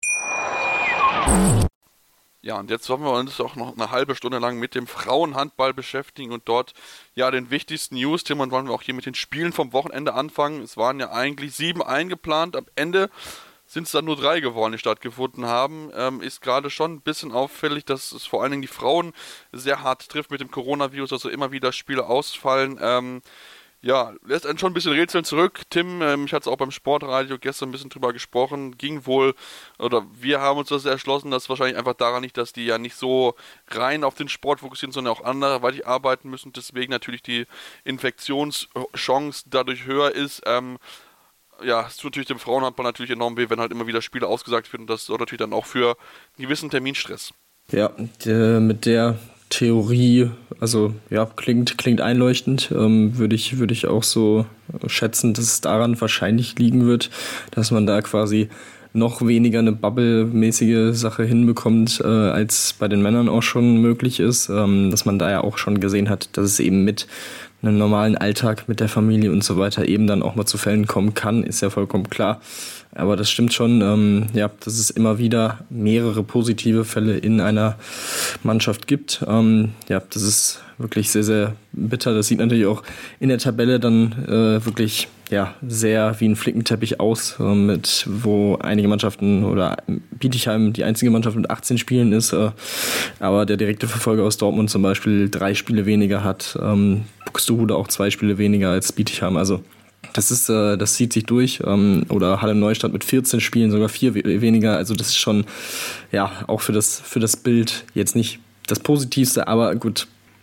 Ja, und jetzt wollen wir uns auch noch eine halbe Stunde lang mit dem Frauenhandball beschäftigen und dort den wichtigsten News, Tim, und wollen wir auch hier mit den Spielen vom Wochenende anfangen. Es waren ja eigentlich 7 eingeplant, am Ende sind es dann nur 3 geworden, die stattgefunden haben. Ist gerade schon ein bisschen auffällig, dass es vor allen Dingen die Frauen sehr hart trifft mit dem Coronavirus, also immer wieder Spiele ausfallen. Lässt einen schon ein bisschen rätseln zurück. Tim, ich hatte es auch beim Sportradio gestern ein bisschen drüber gesprochen, wir haben uns das erschlossen, dass wahrscheinlich einfach daran liegt, dass die ja nicht so rein auf den Sport fokussieren, sondern auch anderweitig arbeiten müssen, deswegen natürlich die Infektionschance dadurch höher ist. Es tut natürlich dem Frauenhandball natürlich enorm weh, wenn halt immer wieder Spiele ausgesagt werden und das sorgt natürlich dann auch für einen gewissen Terminstress. Ja, mit der Theorie, klingt einleuchtend, würde ich auch so schätzen, dass es daran wahrscheinlich liegen wird, dass man da quasi noch weniger eine Bubble-mäßige Sache hinbekommt, als bei den Männern auch schon möglich ist, dass man da ja auch schon gesehen hat, dass es eben mit einem normalen Alltag mit der Familie und so weiter eben dann auch mal zu Fällen kommen kann, ist ja vollkommen klar. Aber das stimmt schon, dass es immer wieder mehrere positive Fälle in einer Mannschaft gibt. Das ist wirklich sehr, sehr bitter. Das sieht natürlich auch in der Tabelle dann wirklich sehr wie ein Flickenteppich aus, wo einige Mannschaften oder Bietigheim die einzige Mannschaft mit 18 Spielen ist, aber der direkte Verfolger aus Dortmund zum Beispiel 3 Spiele weniger hat, Buxtehude auch 2 Spiele weniger als Bietigheim. Also das zieht sich durch, oder Halle Neustadt mit 14 Spielen sogar 4 weniger. Also das ist schon auch für das Bild jetzt nicht das Positivste, aber gut.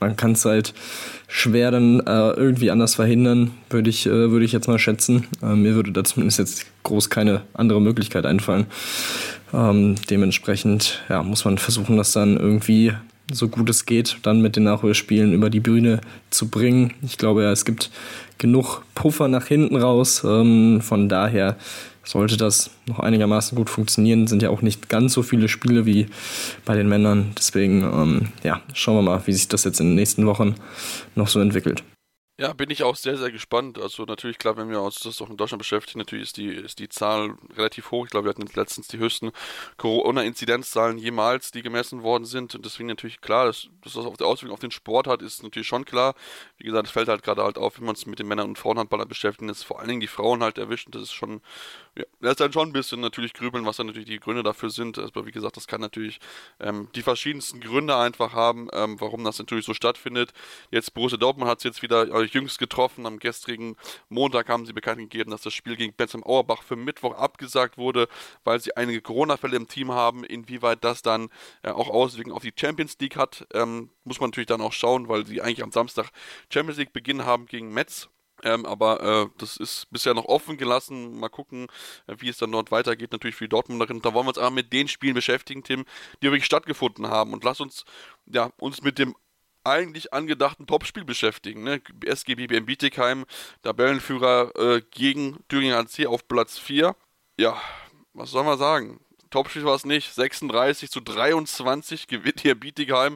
man kann es halt schwer dann irgendwie anders verhindern, würde ich jetzt mal schätzen. Mir würde da zumindest jetzt groß keine andere Möglichkeit einfallen. Dementsprechend muss man versuchen, das dann irgendwie so gut es geht, dann mit den Nachholspielen über die Bühne zu bringen. Ich glaube es gibt genug Puffer nach hinten raus. Von daher sollte das noch einigermaßen gut funktionieren. Sind ja auch nicht ganz so viele Spiele wie bei den Männern. Deswegen, schauen wir mal, wie sich das jetzt in den nächsten Wochen noch so entwickelt. Ja, bin ich auch sehr, sehr gespannt. Also natürlich, klar, wenn wir uns das auch in Deutschland beschäftigen, natürlich ist die Zahl relativ hoch. Ich glaube, wir hatten letztens die höchsten Corona-Inzidenzzahlen jemals, die gemessen worden sind. Und deswegen natürlich klar, dass das auf die Auswirkungen auf den Sport hat, ist natürlich schon klar. Wie gesagt, es fällt halt gerade halt auf, wenn man es mit den Männern- und Frauenhandballern beschäftigt, ist vor allen Dingen die Frauen halt erwischt. Und das ist schon, das ist dann schon ein bisschen natürlich grübeln, was dann natürlich die Gründe dafür sind. Aber wie gesagt, das kann natürlich die verschiedensten Gründe einfach haben, warum das natürlich so stattfindet. Jetzt Borussia Dortmund hat es jetzt wieder jüngst getroffen. Am gestrigen Montag haben sie bekannt gegeben, dass das Spiel gegen Bensheim Auerbach für Mittwoch abgesagt wurde, weil sie einige Corona-Fälle im Team haben. Inwieweit das dann auch Auswirkungen auf die Champions League hat, muss man natürlich dann auch schauen, weil sie eigentlich am Samstag Champions League Beginn haben gegen Metz. Aber das ist bisher noch offen gelassen. Mal gucken, wie es dann dort weitergeht. Natürlich für die Dortmunderin. Da wollen wir uns aber mit den Spielen beschäftigen, Tim, die wirklich stattgefunden haben. Und lass uns uns mit dem eigentlich angedachten Topspiel beschäftigen. Ne? SG BBM Bietigheim, Tabellenführer gegen Thüringer HC auf Platz 4. Ja, was soll man sagen? Topspiel war es nicht. 36-23 gewinnt hier Bietigheim.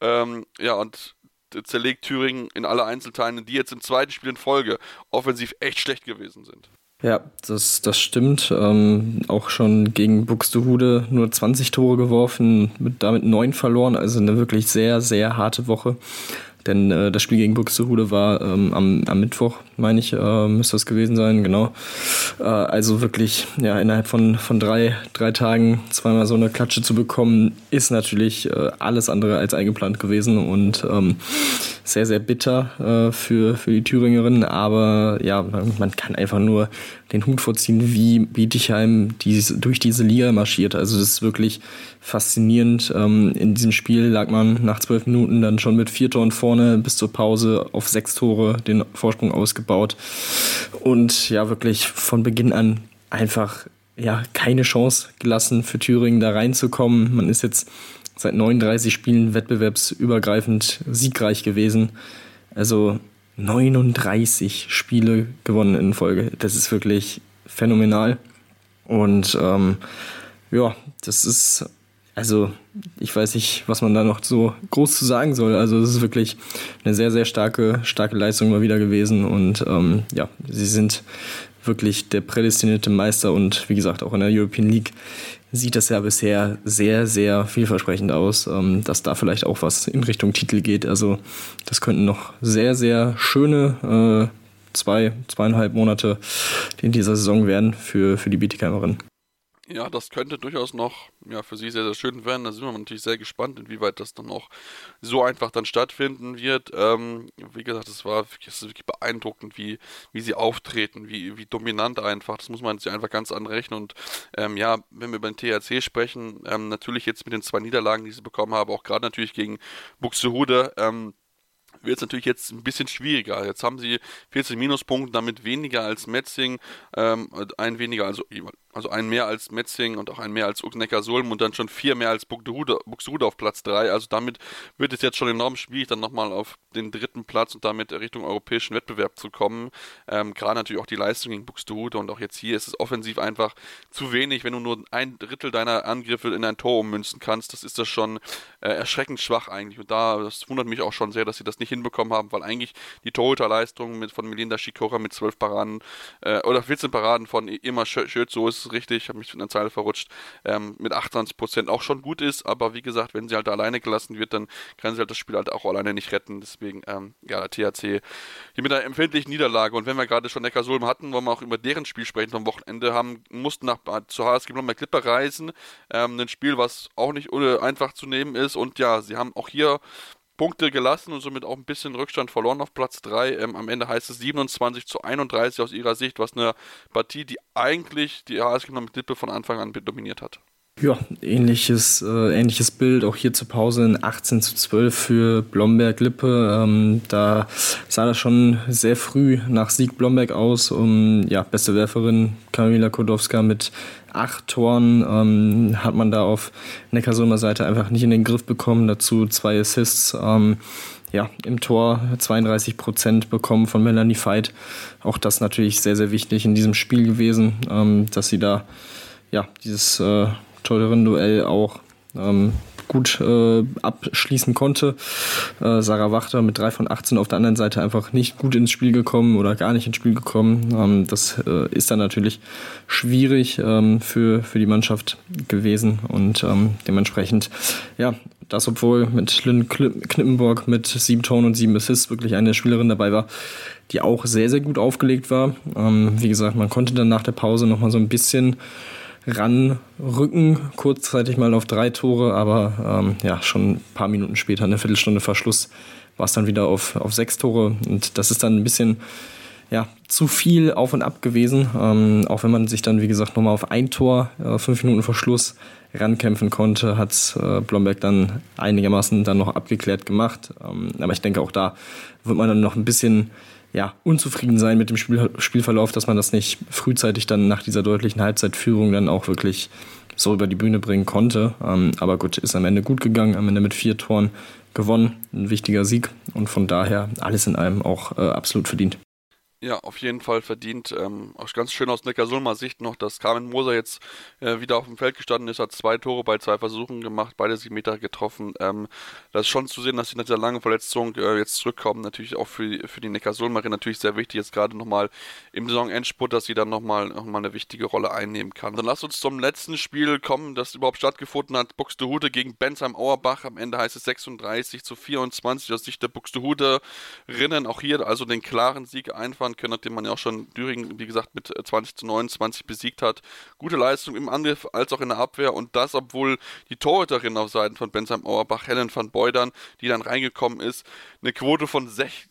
Und zerlegt Thüringen in alle Einzelteile, die jetzt im zweiten Spiel in Folge offensiv echt schlecht gewesen sind. Ja, das stimmt. Auch schon gegen Buxtehude nur 20 Tore geworfen, damit 9 verloren. Also eine wirklich sehr, sehr harte Woche. Denn das Spiel gegen Buxtehude war am Mittwoch, meine ich, müsste das gewesen sein, genau. Also wirklich, innerhalb von drei Tagen zweimal so eine Klatsche zu bekommen, ist natürlich alles andere als eingeplant gewesen und sehr, sehr bitter für die Thüringerinnen. Aber man kann einfach nur den Hut vorziehen, wie Bietigheim durch diese Liga marschiert. Also das ist wirklich faszinierend. In diesem Spiel lag man nach 12 Minuten dann schon mit 4 Toren vorne, bis zur Pause auf 6 Tore den Vorsprung ausgebaut. Und wirklich von Beginn an einfach keine Chance gelassen für Thüringen da reinzukommen. Man ist jetzt seit 39 Spielen wettbewerbsübergreifend siegreich gewesen. Also 39 Spiele gewonnen in Folge. Das ist wirklich phänomenal. Und das ist, also ich weiß nicht, was man da noch so groß zu sagen soll. Also es ist wirklich eine sehr, sehr starke Leistung mal wieder gewesen. Und sie sind wirklich der prädestinierte Meister. Und wie gesagt, auch in der European League sieht das ja bisher sehr, sehr vielversprechend aus, dass da vielleicht auch was in Richtung Titel geht. Also das könnten noch sehr, sehr schöne 2,5 Monate in dieser Saison werden für die Bietigheimerin. Ja, das könnte durchaus noch für sie sehr, sehr schön werden. Da sind wir natürlich sehr gespannt, inwieweit das dann auch so einfach dann stattfinden wird. Wie gesagt, es ist wirklich beeindruckend, wie sie auftreten, wie dominant einfach. Das muss man sich einfach ganz anrechnen. Und wenn wir über den THC sprechen, natürlich jetzt mit den 2 Niederlagen, die sie bekommen haben, auch gerade natürlich gegen Buxtehude, wird es natürlich jetzt ein bisschen schwieriger. Jetzt haben sie 14 Minuspunkte, damit weniger als Metzing, ein weniger, also ein mehr als Metzing und auch ein mehr als Neckarsulm und dann schon 4 mehr als Buxtehude auf Platz 3. Also damit wird es jetzt schon enorm schwierig, dann nochmal auf den 3. Platz und damit Richtung europäischen Wettbewerb zu kommen. Gerade natürlich auch die Leistung gegen Buxtehude und auch jetzt hier ist es offensiv einfach zu wenig, wenn du nur 1/3 deiner Angriffe in ein Tor ummünzen kannst. Das ist das schon erschreckend schwach eigentlich. Und das wundert mich auch schon sehr, dass sie das nicht hinbekommen haben, weil eigentlich die Torhüterleistung von Melinda Schikora mit 12 Paraden oder 14 Paraden von Irma Schötz, so ist es richtig, ich habe mich in der Zeile verrutscht, mit 28% auch schon gut ist, aber wie gesagt, wenn sie halt alleine gelassen wird, dann kann sie halt das Spiel halt auch alleine nicht retten, deswegen, der THC hier mit einer empfindlichen Niederlage und wenn wir gerade schon Neckarsulm hatten, wollen wir auch über deren Spiel sprechen vom Wochenende, mussten zur HSG Blomberg Klippe reisen, ein Spiel, was auch nicht einfach zu nehmen ist und sie haben auch hier Punkte gelassen und somit auch ein bisschen Rückstand verloren auf Platz 3. Am Ende heißt es 27-31 aus ihrer Sicht, was eine Partie, die eigentlich die HSG Blomberg Klippe von Anfang an dominiert hat. Ja, ähnliches Bild, auch hier zur Pause ein 18:12 für Blomberg-Lippe. Da sah das schon sehr früh nach Sieg Blomberg aus. Beste Werferin Kamila Kodowska mit 8 Toren hat man da auf Neckarsulmer Seite einfach nicht in den Griff bekommen. Dazu 2 Assists. Im Tor 32% bekommen von Melanie Veit. Auch das natürlich sehr, sehr wichtig in diesem Spiel gewesen, dass sie da dieses Torhüterinnen-Duell auch gut abschließen konnte. Sarah Wachter mit 3 von 18 auf der anderen Seite einfach nicht gut ins Spiel gekommen oder gar nicht ins Spiel gekommen. Das ist dann natürlich schwierig für die Mannschaft gewesen und dementsprechend, das obwohl mit Lynn Knippenborg mit 7 Toren und 7 Assists wirklich eine Spielerin dabei war, die auch sehr, sehr gut aufgelegt war. Wie gesagt, man konnte dann nach der Pause nochmal so ein bisschen ranrücken, kurzzeitig mal auf 3 Tore, aber schon ein paar Minuten später, eine Viertelstunde vor Schluss, war es dann wieder auf 6 Tore und das ist dann ein bisschen zu viel auf und ab gewesen, auch wenn man sich dann, wie gesagt, nochmal auf 1 Tor 5 Minuten vor Schluss rankämpfen konnte, hat Blomberg dann einigermaßen dann noch abgeklärt gemacht, aber ich denke auch da wird man dann noch ein bisschen unzufrieden sein mit dem Spielverlauf, dass man das nicht frühzeitig dann nach dieser deutlichen Halbzeitführung dann auch wirklich so über die Bühne bringen konnte. Aber gut, ist am Ende gut gegangen, am Ende mit 4 Toren gewonnen, ein wichtiger Sieg und von daher alles in allem auch absolut verdient. Ja, auf jeden Fall verdient. Auch ganz schön aus Neckarsulmer Sicht noch, dass Carmen Moser jetzt wieder auf dem Feld gestanden ist, hat 2 Tore bei 2 Versuchen gemacht, beide 7 Meter getroffen. Das ist schon zu sehen, dass sie nach dieser langen Verletzung jetzt zurückkommen. Natürlich auch für die Neckarsulmerin natürlich sehr wichtig, jetzt gerade nochmal im Saisonendspurt, dass sie dann nochmal eine wichtige Rolle einnehmen kann. Dann lasst uns zum letzten Spiel kommen, das überhaupt stattgefunden hat. Buxtehude gegen Bensheim-Auerbach. Am Ende heißt es 36:24 aus Sicht der Buxtehuderinnen. Auch hier also den klaren Sieg einfahren können, nachdem man ja auch schon Düringen, wie gesagt, mit 20:29 besiegt hat. Gute Leistung im Angriff als auch in der Abwehr und das, obwohl die Torhüterin auf Seiten von Bensheim-Auerbach, Helen van Beudern, die dann reingekommen ist, eine Quote von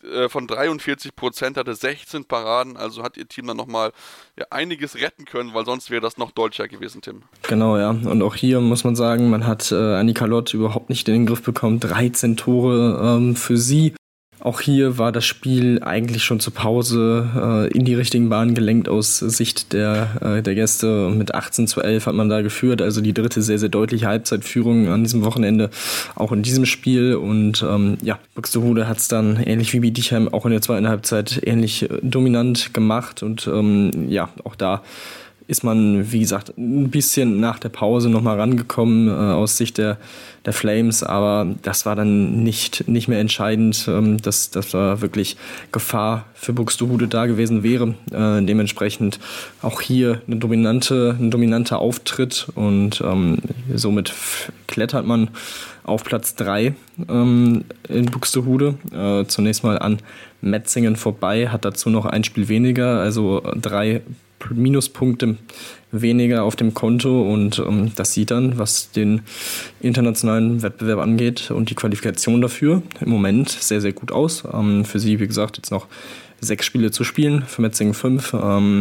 43% hatte, 16 Paraden, also hat ihr Team dann nochmal einiges retten können, weil sonst wäre das noch deutlicher gewesen, Tim. Genau, ja. Und auch hier muss man sagen, man hat Annika Lott überhaupt nicht in den Griff bekommen. 13 Tore für sie. Auch hier war das Spiel eigentlich schon zur Pause in die richtigen Bahnen gelenkt aus Sicht der Gäste. Mit 18:11 hat man da geführt, also die dritte sehr, sehr deutliche Halbzeitführung an diesem Wochenende, auch in diesem Spiel. Und Buxtehude hat es dann ähnlich wie Bietigheim auch in der zweiten Halbzeit ähnlich dominant gemacht. Und auch da ist man, wie gesagt, ein bisschen nach der Pause nochmal rangekommen aus Sicht der Flames, aber das war dann nicht mehr entscheidend, dass da wirklich Gefahr für Buxtehude da gewesen wäre. Dementsprechend auch hier ein dominanter Auftritt und somit klettert man auf Platz 3 in Buxtehude. Zunächst mal an Metzingen vorbei, hat dazu noch ein Spiel weniger, also 3 Minuspunkte weniger auf dem Konto und das sieht dann, was den internationalen Wettbewerb angeht und die Qualifikation dafür, im Moment sehr, sehr gut aus. Für sie, wie gesagt, jetzt noch 6 Spiele zu spielen, für Metzingen 5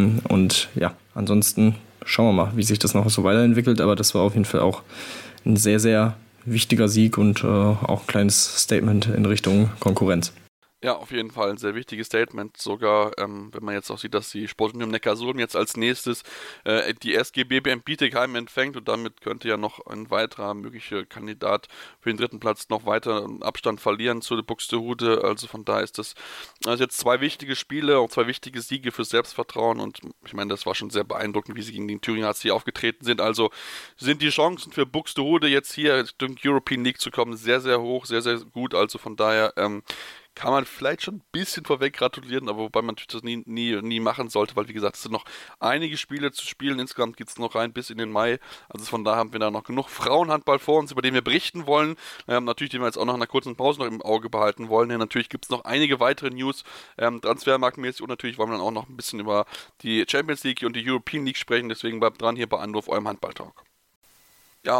und ansonsten schauen wir mal, wie sich das noch so weiterentwickelt, aber das war auf jeden Fall auch ein sehr, sehr wichtiger Sieg und auch ein kleines Statement in Richtung Konkurrenz. Ja, auf jeden Fall ein sehr wichtiges Statement, sogar wenn man jetzt auch sieht, dass die Sportunion Neckarsulm jetzt als nächstes die SG BBM Bietigheim empfängt und damit könnte ja noch ein weiterer möglicher Kandidat für den 3. Platz noch weiter Abstand verlieren zu der Buxtehude, also von daher ist das also jetzt 2 wichtige Spiele, auch 2 wichtige Siege für Selbstvertrauen und ich meine, das war schon sehr beeindruckend, wie sie gegen den Thüringer HC aufgetreten sind, also sind die Chancen für Buxtehude jetzt hier Richtung European League zu kommen sehr, sehr hoch, sehr, sehr gut, also von daher kann man vielleicht schon ein bisschen vorweg gratulieren, aber wobei man das nie machen sollte, weil wie gesagt, es sind noch einige Spiele zu spielen, insgesamt geht es noch rein bis in den Mai, also von daher haben wir da noch genug Frauenhandball vor uns, über den wir berichten wollen, natürlich, den wir jetzt auch nach einer kurzen Pause noch im Auge behalten wollen, natürlich gibt es noch einige weitere News, transfermarktmäßig und natürlich wollen wir dann auch noch ein bisschen über die Champions League und die European League sprechen, deswegen bleibt dran hier bei Anruf, eurem Handball-Talk. Ja, und es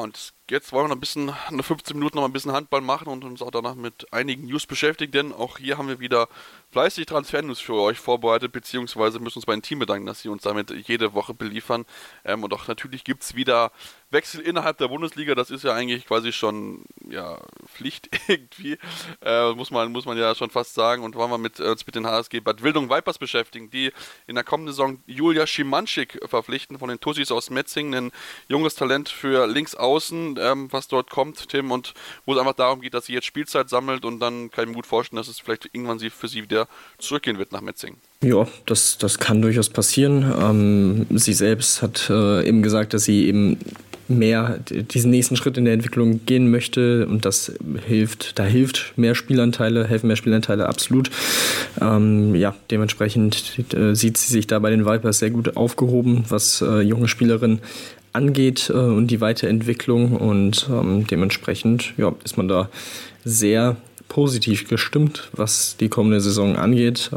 Jetzt wollen wir noch ein bisschen, eine 15 Minuten noch ein bisschen Handball machen und uns auch danach mit einigen News beschäftigen, denn auch hier haben wir wieder fleißig Transfer-News für euch vorbereitet, beziehungsweise müssen uns bei dem Team bedanken, dass sie uns damit jede Woche beliefern. Und auch natürlich gibt es wieder Wechsel innerhalb der Bundesliga, das ist ja eigentlich quasi schon Pflicht irgendwie, muss man ja schon fast sagen. Und wollen wir uns mit den HSG Bad Wildung Vipers beschäftigen, die in der kommenden Saison Julia Schimanschik verpflichten von den Tussis aus Metzingen, ein junges Talent für Linksaußen, was dort kommt, Tim, und wo es einfach darum geht, dass sie jetzt Spielzeit sammelt, und dann kann ich mir gut vorstellen, dass es vielleicht irgendwann für sie wieder zurückgehen wird nach Metzingen. Ja, das kann durchaus passieren. Sie selbst hat eben gesagt, dass sie eben mehr diesen nächsten Schritt in der Entwicklung gehen möchte, und das helfen mehr Spielanteile absolut. Dementsprechend sieht sie sich da bei den Vipers sehr gut aufgehoben, was junge Spielerinnen angeht und die Weiterentwicklung, und dementsprechend ist man da sehr positiv gestimmt, was die kommende Saison angeht.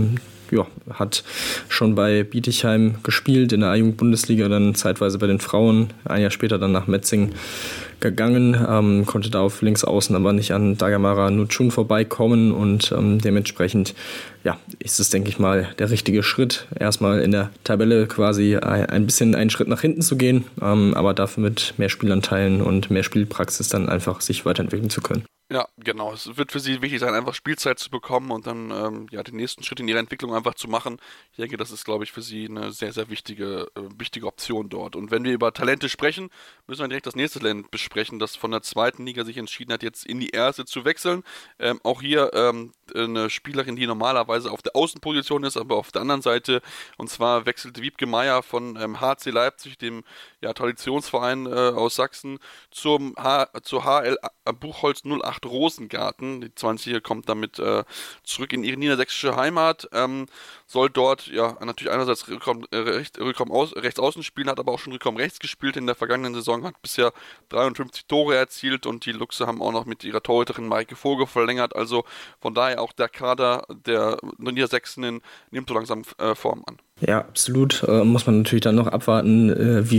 Hat schon bei Bietigheim gespielt, in der A-Jugend-Bundesliga, dann zeitweise bei den Frauen, ein Jahr später dann nach Metzingen gegangen, konnte da auf links außen aber nicht an Dagamara Nutschun vorbeikommen, und dementsprechend ist es, denke ich mal, der richtige Schritt, erstmal in der Tabelle quasi ein bisschen einen Schritt nach hinten zu gehen, aber dafür mit mehr Spielanteilen und mehr Spielpraxis dann einfach sich weiterentwickeln zu können. Ja, genau. Es wird für sie wichtig sein, einfach Spielzeit zu bekommen und dann den nächsten Schritt in ihrer Entwicklung einfach zu machen. Ich denke, das ist, glaube ich, für sie eine sehr, sehr wichtige Option dort. Und wenn wir über Talente sprechen, müssen wir direkt das nächste Talent besprechen, das von der zweiten Liga sich entschieden hat, jetzt in die erste zu wechseln. Auch hier eine Spielerin, die normalerweise auf der Außenposition ist, aber auf der anderen Seite. Und zwar wechselte Wiebke Meier von HC Leipzig, dem Traditionsverein aus Sachsen, zur HL Buchholz 08 Rosengarten. Die 20er kommt damit zurück in ihre niedersächsische Heimat, soll dort natürlich einerseits rechts außen spielen, hat aber auch schon Rückraum rechts gespielt in der vergangenen Saison, hat bisher 53 Tore erzielt, und die Luchse haben auch noch mit ihrer Torhüterin Maike Vogel verlängert, also von daher auch der Kader der Niedersächsinnen nimmt so langsam Form an. Ja, absolut. Muss man natürlich dann noch abwarten,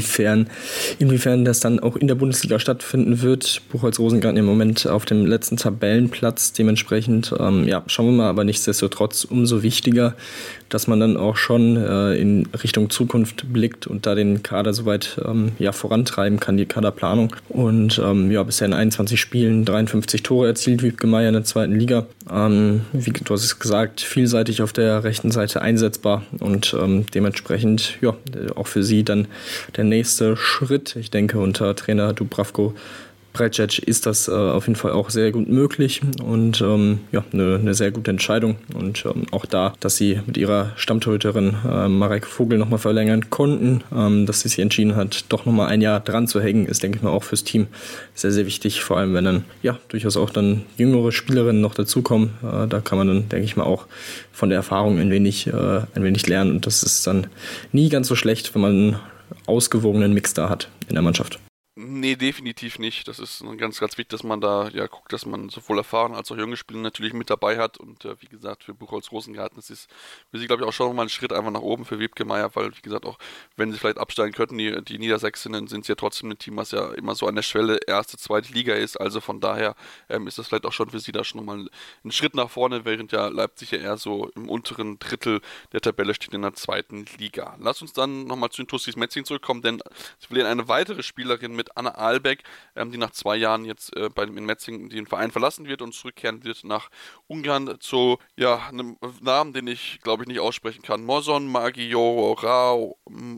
inwiefern das dann auch in der Bundesliga stattfinden wird. Buchholz-Rosengarten im Moment auf dem letzten Tabellenplatz. Dementsprechend, schauen wir mal, aber nichtsdestotrotz umso wichtiger, dass man dann auch schon in Richtung Zukunft blickt und da den Kader soweit vorantreiben kann, die Kaderplanung. Und bisher in 21 Spielen 53 Tore erzielt, Wiebke Meier in der zweiten Liga. Wie du hast es gesagt, vielseitig auf der rechten Seite einsetzbar, und dementsprechend auch für sie dann der nächste Schritt. Ich denke, unter Trainer Dubravko Precic ist das auf jeden Fall auch sehr gut möglich, und eine sehr gute Entscheidung, und auch da, dass sie mit ihrer Stammtorhüterin Mareike Vogel nochmal verlängern konnten, dass sie sich entschieden hat, doch nochmal ein Jahr dran zu hängen, ist, denke ich mal, auch fürs Team sehr, sehr wichtig, vor allem wenn dann durchaus auch dann jüngere Spielerinnen noch dazukommen. Da kann man dann, denke ich mal, auch von der Erfahrung ein wenig lernen, und das ist dann nie ganz so schlecht, wenn man einen ausgewogenen Mix da hat in der Mannschaft. Nee, definitiv nicht. Das ist ganz, ganz wichtig, dass man da guckt, dass man sowohl erfahren als auch junge Spieler natürlich mit dabei hat. Und wie gesagt, für Buchholz-Rosengarten, das ist für sie, glaube ich, auch schon nochmal ein Schritt einfach nach oben für Wiebke Meier, weil, wie gesagt, auch wenn sie vielleicht absteigen könnten, die Niedersächsinnen, sind sie ja trotzdem ein Team, was ja immer so an der Schwelle erste, zweite Liga ist. Also von daher ist das vielleicht auch schon für sie da schon nochmal ein Schritt nach vorne, während ja Leipzig ja eher so im unteren Drittel der Tabelle steht in der zweiten Liga. Lass uns dann nochmal zu den Tussis Metzingen zurückkommen, denn sie verlieren eine weitere Spielerin mit Anna Ahlbeck, die nach 2 Jahren jetzt in Metzingen den Verein verlassen wird und zurückkehren wird nach Ungarn zu einem Namen, den ich glaube ich nicht aussprechen kann. Mozon Magyarova.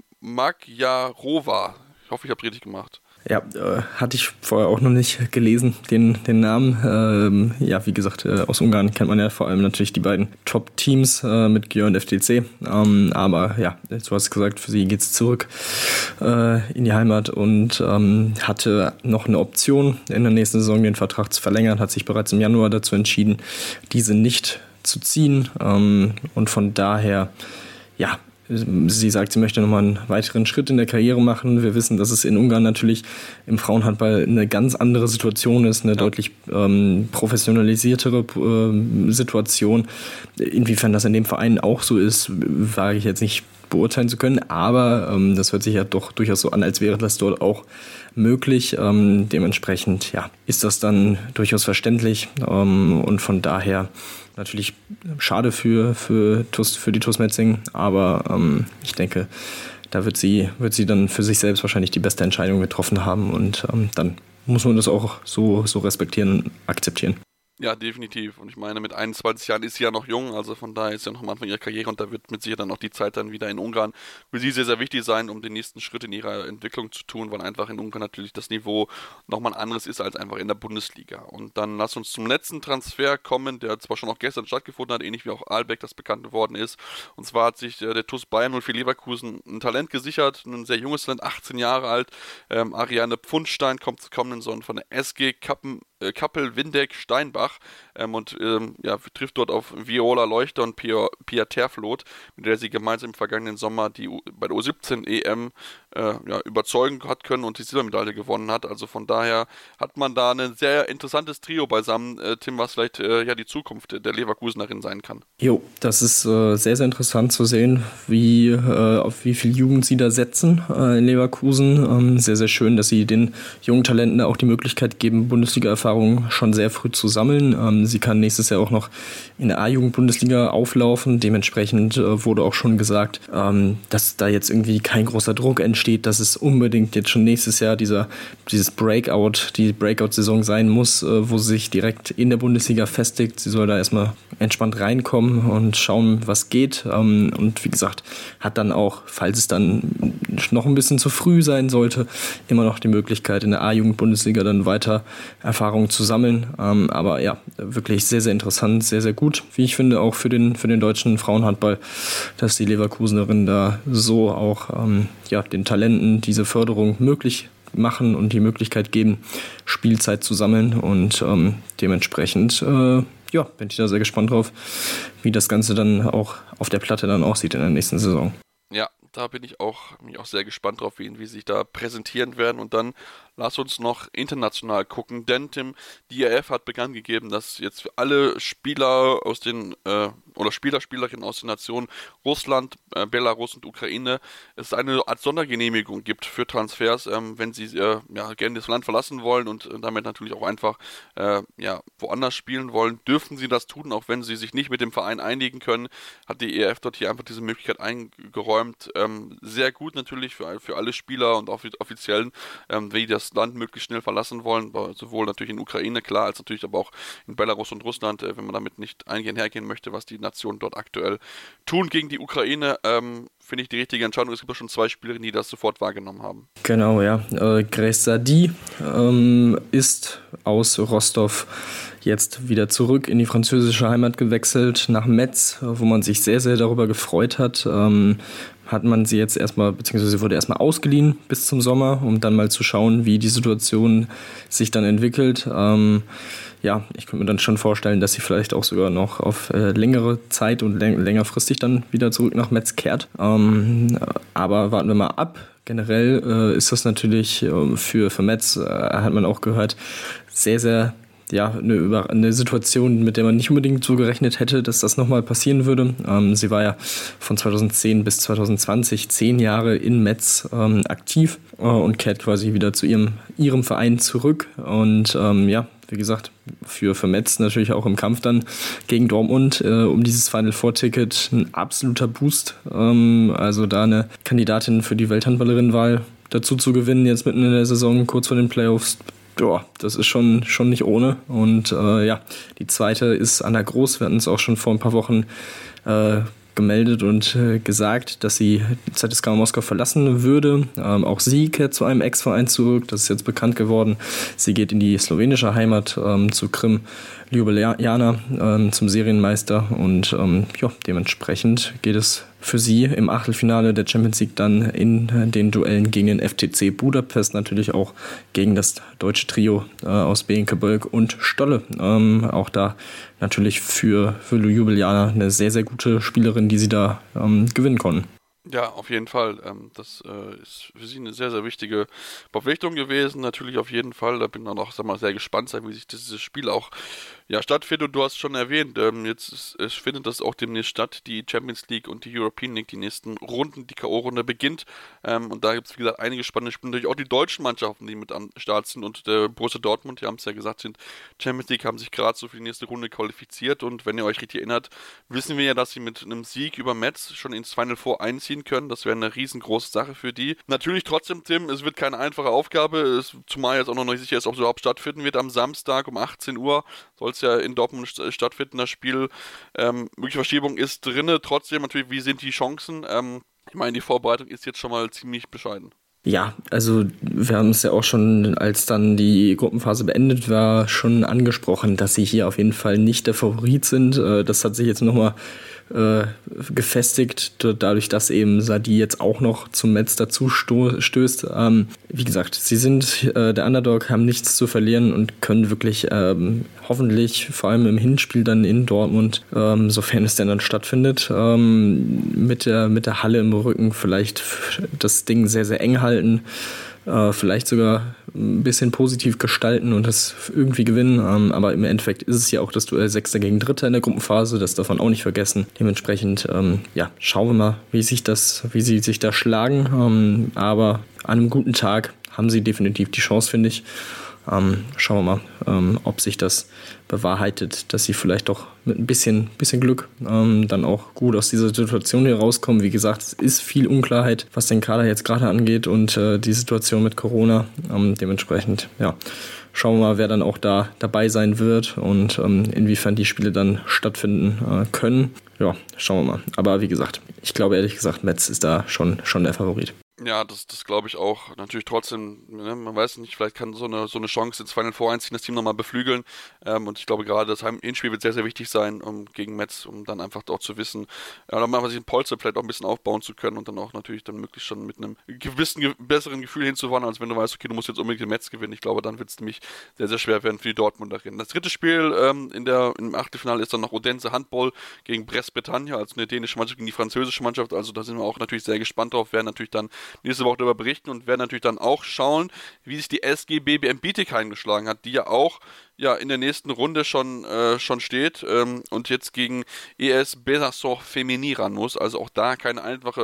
Ich hoffe, ich habe es richtig gemacht. Ja, hatte ich vorher auch noch nicht gelesen, den Namen. Wie gesagt, aus Ungarn kennt man ja vor allem natürlich die beiden Top-Teams mit Győr und FDC. Aber du hast gesagt, für sie geht es zurück in die Heimat und hatte noch eine Option, in der nächsten Saison den Vertrag zu verlängern, hat sich bereits im Januar dazu entschieden, diese nicht zu ziehen. Und von daher, sie sagt, sie möchte nochmal einen weiteren Schritt in der Karriere machen. Wir wissen, dass es in Ungarn natürlich im Frauenhandball eine ganz andere Situation ist, eine deutlich professionalisiertere Situation. Inwiefern das in dem Verein auch so ist, wage ich jetzt nicht beurteilen zu können, aber das hört sich ja doch durchaus so an, als wäre das dort auch möglich. Dementsprechend ist das dann durchaus verständlich und von daher natürlich schade für die TuS Metzingen, aber ich denke, da wird sie dann für sich selbst wahrscheinlich die beste Entscheidung getroffen haben und dann muss man das auch so respektieren und akzeptieren. Ja, definitiv. Und ich meine, mit 21 Jahren ist sie ja noch jung, also von daher ist sie ja noch am Anfang ihrer Karriere und da wird mit Sicherheit dann auch die Zeit dann wieder in Ungarn für sie sehr, sehr wichtig sein, um den nächsten Schritt in ihrer Entwicklung zu tun, weil einfach in Ungarn natürlich das Niveau nochmal ein anderes ist als einfach in der Bundesliga. Und dann lass uns zum letzten Transfer kommen, der zwar schon auch gestern stattgefunden hat, ähnlich wie auch Aalbeck das bekannt geworden ist. Und zwar hat sich der TuS Bayern 04 Leverkusen ein Talent gesichert, ein sehr junges Talent, 18 Jahre alt. Ariane Pfundstein kommt zur kommenden Saison von der SG Kappel-Windeck-Steinbach und trifft dort auf Viola Leuchter und Pia Terfloth, mit der sie gemeinsam im vergangenen Sommer bei der U17 EM überzeugen hat können und die Silbermedaille gewonnen hat. Also von daher hat man da ein sehr interessantes Trio beisammen, Tim, was vielleicht die Zukunft der Leverkusenerin sein kann. Jo, das ist sehr, sehr interessant zu sehen, auf wie viel Jugend sie da setzen in Leverkusen. Sehr, sehr schön, dass sie den jungen Talenten auch die Möglichkeit geben, Bundesliga-Erfahrung schon sehr früh zu sammeln. Sie kann nächstes Jahr auch noch in der A-Jugend-Bundesliga auflaufen. Dementsprechend wurde auch schon gesagt, dass da jetzt irgendwie kein großer Druck entsteht, dass es unbedingt jetzt schon nächstes Jahr die Breakout-Saison sein muss, wo sie sich direkt in der Bundesliga festigt. Sie soll da erstmal entspannt reinkommen und schauen, was geht. Und wie gesagt, hat dann auch, falls es dann noch ein bisschen zu früh sein sollte, immer noch die Möglichkeit, in der A-Jugend-Bundesliga dann weiter Erfahrungen zu sammeln. Aber ja, wirklich sehr, sehr interessant, sehr, sehr gut. Wie ich finde, auch für den deutschen Frauenhandball, dass die Leverkusenerinnen da so auch den Talenten diese Förderung möglich machen und die Möglichkeit geben, Spielzeit zu sammeln. Und dementsprechend bin ich da sehr gespannt drauf, wie das Ganze dann auch auf der Platte dann aussieht in der nächsten Saison. Ja, da bin ich auch sehr gespannt drauf, wie sie sich da präsentieren werden. Und dann lass uns noch international gucken, denn Tim, die IAAF hat bekannt gegeben, dass jetzt für alle Spieler aus den Spielerinnen aus den Nationen Russland, Belarus und Ukraine es eine Art Sondergenehmigung gibt für Transfers, wenn sie gerne das Land verlassen wollen und damit natürlich auch einfach woanders spielen wollen, dürfen sie das tun, auch wenn sie sich nicht mit dem Verein einigen können, hat die IAAF dort hier einfach diese Möglichkeit eingeräumt. Sehr gut natürlich für alle Spieler und auch für die Offiziellen, die das Land möglichst schnell verlassen wollen, sowohl natürlich in Ukraine, klar, als natürlich aber auch in Belarus und Russland, wenn man damit nicht hergehen möchte, was die Nationen dort aktuell tun gegen die Ukraine, finde ich die richtige Entscheidung. Es gibt auch schon 2 Spielerinnen, die das sofort wahrgenommen haben. Genau, ja. Grace Sardy ist aus Rostov jetzt wieder zurück in die französische Heimat gewechselt, nach Metz, wo man sich sehr, sehr darüber gefreut hat. Hat man sie jetzt erstmal, beziehungsweise sie wurde erstmal ausgeliehen bis zum Sommer, um dann mal zu schauen, wie die Situation sich dann entwickelt. Ich könnte mir dann schon vorstellen, dass sie vielleicht auch sogar noch auf längere Zeit und längerfristig dann wieder zurück nach Metz kehrt. Aber warten wir mal ab. Generell ist das natürlich für Metz, hat man auch gehört, sehr, sehr eine Situation, mit der man nicht unbedingt so gerechnet hätte, dass das nochmal passieren würde. Sie war ja von 2010 bis 2020 10 Jahre in Metz aktiv und kehrt quasi wieder zu ihrem Verein zurück. Und wie gesagt, für Metz natürlich auch im Kampf dann gegen Dortmund um dieses Final Four Ticket ein absoluter Boost. Also da eine Kandidatin für die Welthandballerinnenwahl dazu zu gewinnen, jetzt mitten in der Saison, kurz vor den Playoffs. Ja, das ist schon nicht ohne. Und die zweite ist Anna Groß. Wir hatten es auch schon vor ein paar Wochen gemeldet und gesagt, dass sie ZSKA Moskau verlassen würde. Auch sie kehrt zu einem Ex-Verein zurück. Das ist jetzt bekannt geworden. Sie geht in die slowenische Heimat zu Krim Ljubljana, zum Serienmeister. Und dementsprechend geht es für sie im Achtelfinale der Champions League dann in den Duellen gegen den FTC Budapest, natürlich auch gegen das deutsche Trio aus Behnke, Bölk und Stolle. Auch da natürlich für Ljubljana eine sehr, sehr gute Spielerin, die sie da gewinnen konnten. Ja, auf jeden Fall. Das ist für sie eine sehr, sehr wichtige Verpflichtung gewesen. Natürlich auf jeden Fall. Da bin ich auch sehr gespannt sein, wie sich dieses Spiel auch Ja, stattfindet, und du hast schon erwähnt, jetzt findet das auch demnächst statt, die Champions League und die European League, die nächsten Runden, die K.O.-Runde beginnt, und da gibt es, wie gesagt, einige spannende Spiele, natürlich auch die deutschen Mannschaften, die mit am Start sind, und Borussia Dortmund, die haben es ja gesagt, sind Champions League, haben sich gerade so für die nächste Runde qualifiziert, und wenn ihr euch richtig erinnert, wissen wir ja, dass sie mit einem Sieg über Metz schon ins Final Four einziehen können, das wäre eine riesengroße Sache für die. Natürlich trotzdem, Tim, es wird keine einfache Aufgabe, zumal jetzt auch noch nicht sicher ist, ob es überhaupt stattfinden wird am Samstag um 18 Uhr, soll es ja in Dortmund stattfinden, das Spiel. Mögliche Verschiebung ist drin. Trotzdem natürlich, wie sind die Chancen? Ich meine, die Vorbereitung ist jetzt schon mal ziemlich bescheiden. Ja, also wir haben es ja auch schon, als dann die Gruppenphase beendet war, schon angesprochen, dass sie hier auf jeden Fall nicht der Favorit sind. Das hat sich jetzt nochmal gefestigt, dadurch, dass eben Sadi jetzt auch noch zum Metz dazu stößt. Wie gesagt, sie sind der Underdog, haben nichts zu verlieren und können wirklich hoffentlich, vor allem im Hinspiel dann in Dortmund, sofern es denn dann stattfindet, mit der Halle im Rücken vielleicht das Ding sehr, sehr eng halten. Vielleicht sogar ein bisschen positiv gestalten und das irgendwie gewinnen. Aber im Endeffekt ist es ja auch das Duell Sechster gegen Dritter in der Gruppenphase. Das darf man auch nicht vergessen. Dementsprechend, schauen wir mal, wie sie sich da schlagen. Aber an einem guten Tag haben sie definitiv die Chance, finde ich. Schauen wir mal, ob sich das bewahrheitet, dass sie vielleicht doch mit ein bisschen Glück dann auch gut aus dieser Situation hier rauskommen. Wie gesagt, es ist viel Unklarheit, was den Kader jetzt gerade angeht und die Situation mit Corona. Dementsprechend, schauen wir mal, wer dann auch da dabei sein wird und inwiefern die Spiele dann stattfinden können. Ja, schauen wir mal. Aber wie gesagt, ich glaube ehrlich gesagt, Metz ist da schon der Favorit. Ja, das glaube ich auch. Natürlich trotzdem, man weiß nicht, vielleicht kann so eine Chance ins Final Four einziehen, das Team nochmal beflügeln. Und ich glaube gerade, das Hinspiel wird sehr, sehr wichtig sein, gegen Metz, um dann einfach auch zu wissen, dann mal sich ein Polster vielleicht auch ein bisschen aufbauen zu können und dann auch natürlich dann möglichst schon mit einem gewissen, besseren Gefühl hinzuwandern, als wenn du weißt, okay, du musst jetzt unbedingt den Metz gewinnen. Ich glaube, dann wird es nämlich sehr, sehr schwer werden für die Dortmunderinnen. Das dritte Spiel im Achtelfinale ist dann noch Odense Handball gegen Brest-Bretagne, also eine dänische Mannschaft gegen die französische Mannschaft. Also da sind wir auch natürlich sehr gespannt drauf, werden natürlich dann nächste Woche darüber berichten und werden natürlich dann auch schauen, wie sich die SG BBM Bietigheim geschlagen hat, die ja auch in der nächsten Runde schon steht und jetzt gegen ES Besançon Femení ran muss. Also auch da kein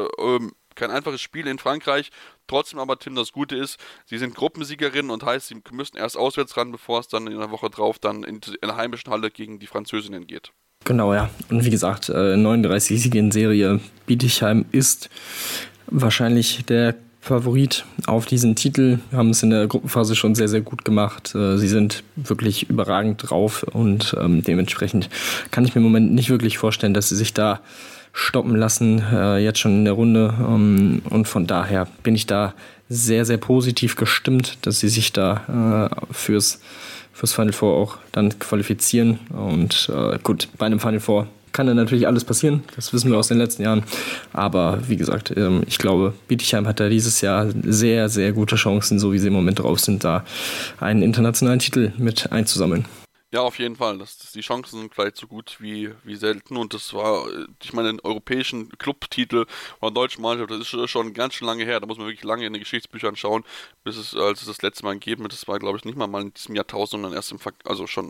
einfaches Spiel in Frankreich. Trotzdem aber, Tim, das Gute ist, sie sind Gruppensiegerin und heißt, sie müssen erst auswärts ran, bevor es dann in der Woche drauf dann in der heimischen Halle gegen die Französinnen geht. Genau, ja. Und wie gesagt, 39 Siege in Serie. Bietigheim ist wahrscheinlich der Favorit auf diesen Titel. Wir haben es in der Gruppenphase schon sehr, sehr gut gemacht. Sie sind wirklich überragend drauf und dementsprechend kann ich mir im Moment nicht wirklich vorstellen, dass sie sich da stoppen lassen, jetzt schon in der Runde. Und von daher bin ich da sehr, sehr positiv gestimmt, dass sie sich da fürs Final Four auch dann qualifizieren. Und gut, bei einem Final Four kann dann natürlich alles passieren, das wissen wir aus den letzten Jahren. Aber wie gesagt, ich glaube, Bietigheim hat da dieses Jahr sehr, sehr gute Chancen, so wie sie im Moment drauf sind, da einen internationalen Titel mit einzusammeln. Ja, auf jeden Fall. Die Chancen sind vielleicht so gut wie selten. Und das war, ich meine, den europäischen Clubtitel oder deutschen Mannschaft, das ist schon ganz schön lange her. Da muss man wirklich lange in den Geschichtsbüchern schauen, als es das letzte Mal gegeben hat. Das war, glaube ich, nicht mal in diesem Jahrtausend, sondern erst schon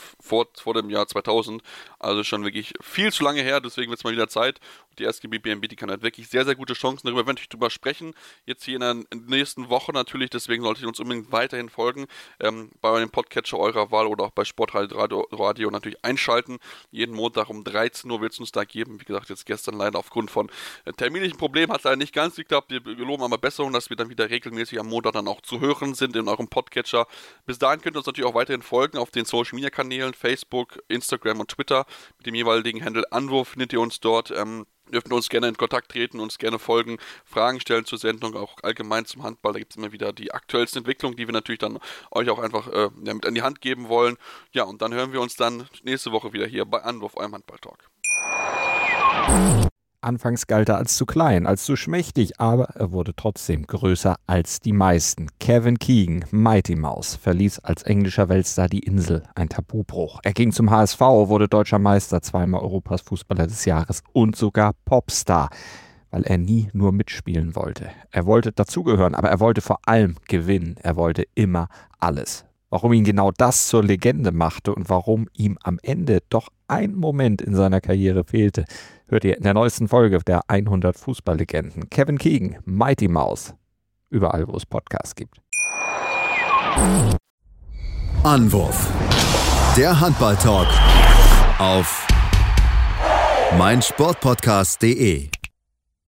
vor dem Jahr 2000. Also schon wirklich viel zu lange her. Deswegen wird es mal wieder Zeit. Und die SG BBM Bietigheim hat wirklich sehr, sehr gute Chancen. Darüber werden wir natürlich drüber sprechen. Jetzt hier in der nächsten Woche natürlich. Deswegen solltet ihr uns unbedingt weiterhin folgen. Bei eurem Podcatcher eurer Wahl oder auch bei Sportradio natürlich einschalten. Jeden Montag um 13 Uhr wird es uns da geben. Wie gesagt, jetzt gestern leider aufgrund von terminlichen Problemen hat es leider nicht ganz geklappt. Wir geloben aber Besserung, dass wir dann wieder regelmäßig am Montag dann auch zu hören sind in eurem Podcatcher. Bis dahin könnt ihr uns natürlich auch weiterhin folgen auf den Social Media Kanälen Facebook, Instagram und Twitter. Mit dem jeweiligen Handle Anwurf findet ihr uns dort. Dürfen uns gerne in Kontakt treten, uns gerne folgen, Fragen stellen zur Sendung, auch allgemein zum Handball. Da gibt es immer wieder die aktuellsten Entwicklungen, die wir natürlich dann euch auch einfach mit an die Hand geben wollen. Ja, und dann hören wir uns dann nächste Woche wieder hier bei Anwurf, eurem Handball-Talk. Anfangs galt er als zu klein, als zu schmächtig, aber er wurde trotzdem größer als die meisten. Kevin Keegan, Mighty Mouse, verließ als englischer Weltstar die Insel, ein Tabubruch. Er ging zum HSV, wurde deutscher Meister, zweimal Europas Fußballer des Jahres und sogar Popstar, weil er nie nur mitspielen wollte. Er wollte dazugehören, aber er wollte vor allem gewinnen. Er wollte immer alles. Warum ihn genau das zur Legende machte und warum ihm am Ende doch ein Moment in seiner Karriere fehlte, hört ihr in der neuesten Folge der 100 Fußballlegenden. Kevin Keegan, Mighty Mouse, überall, wo es Podcasts gibt. Anwurf. Der Handball-Talk auf meinsportpodcast.de.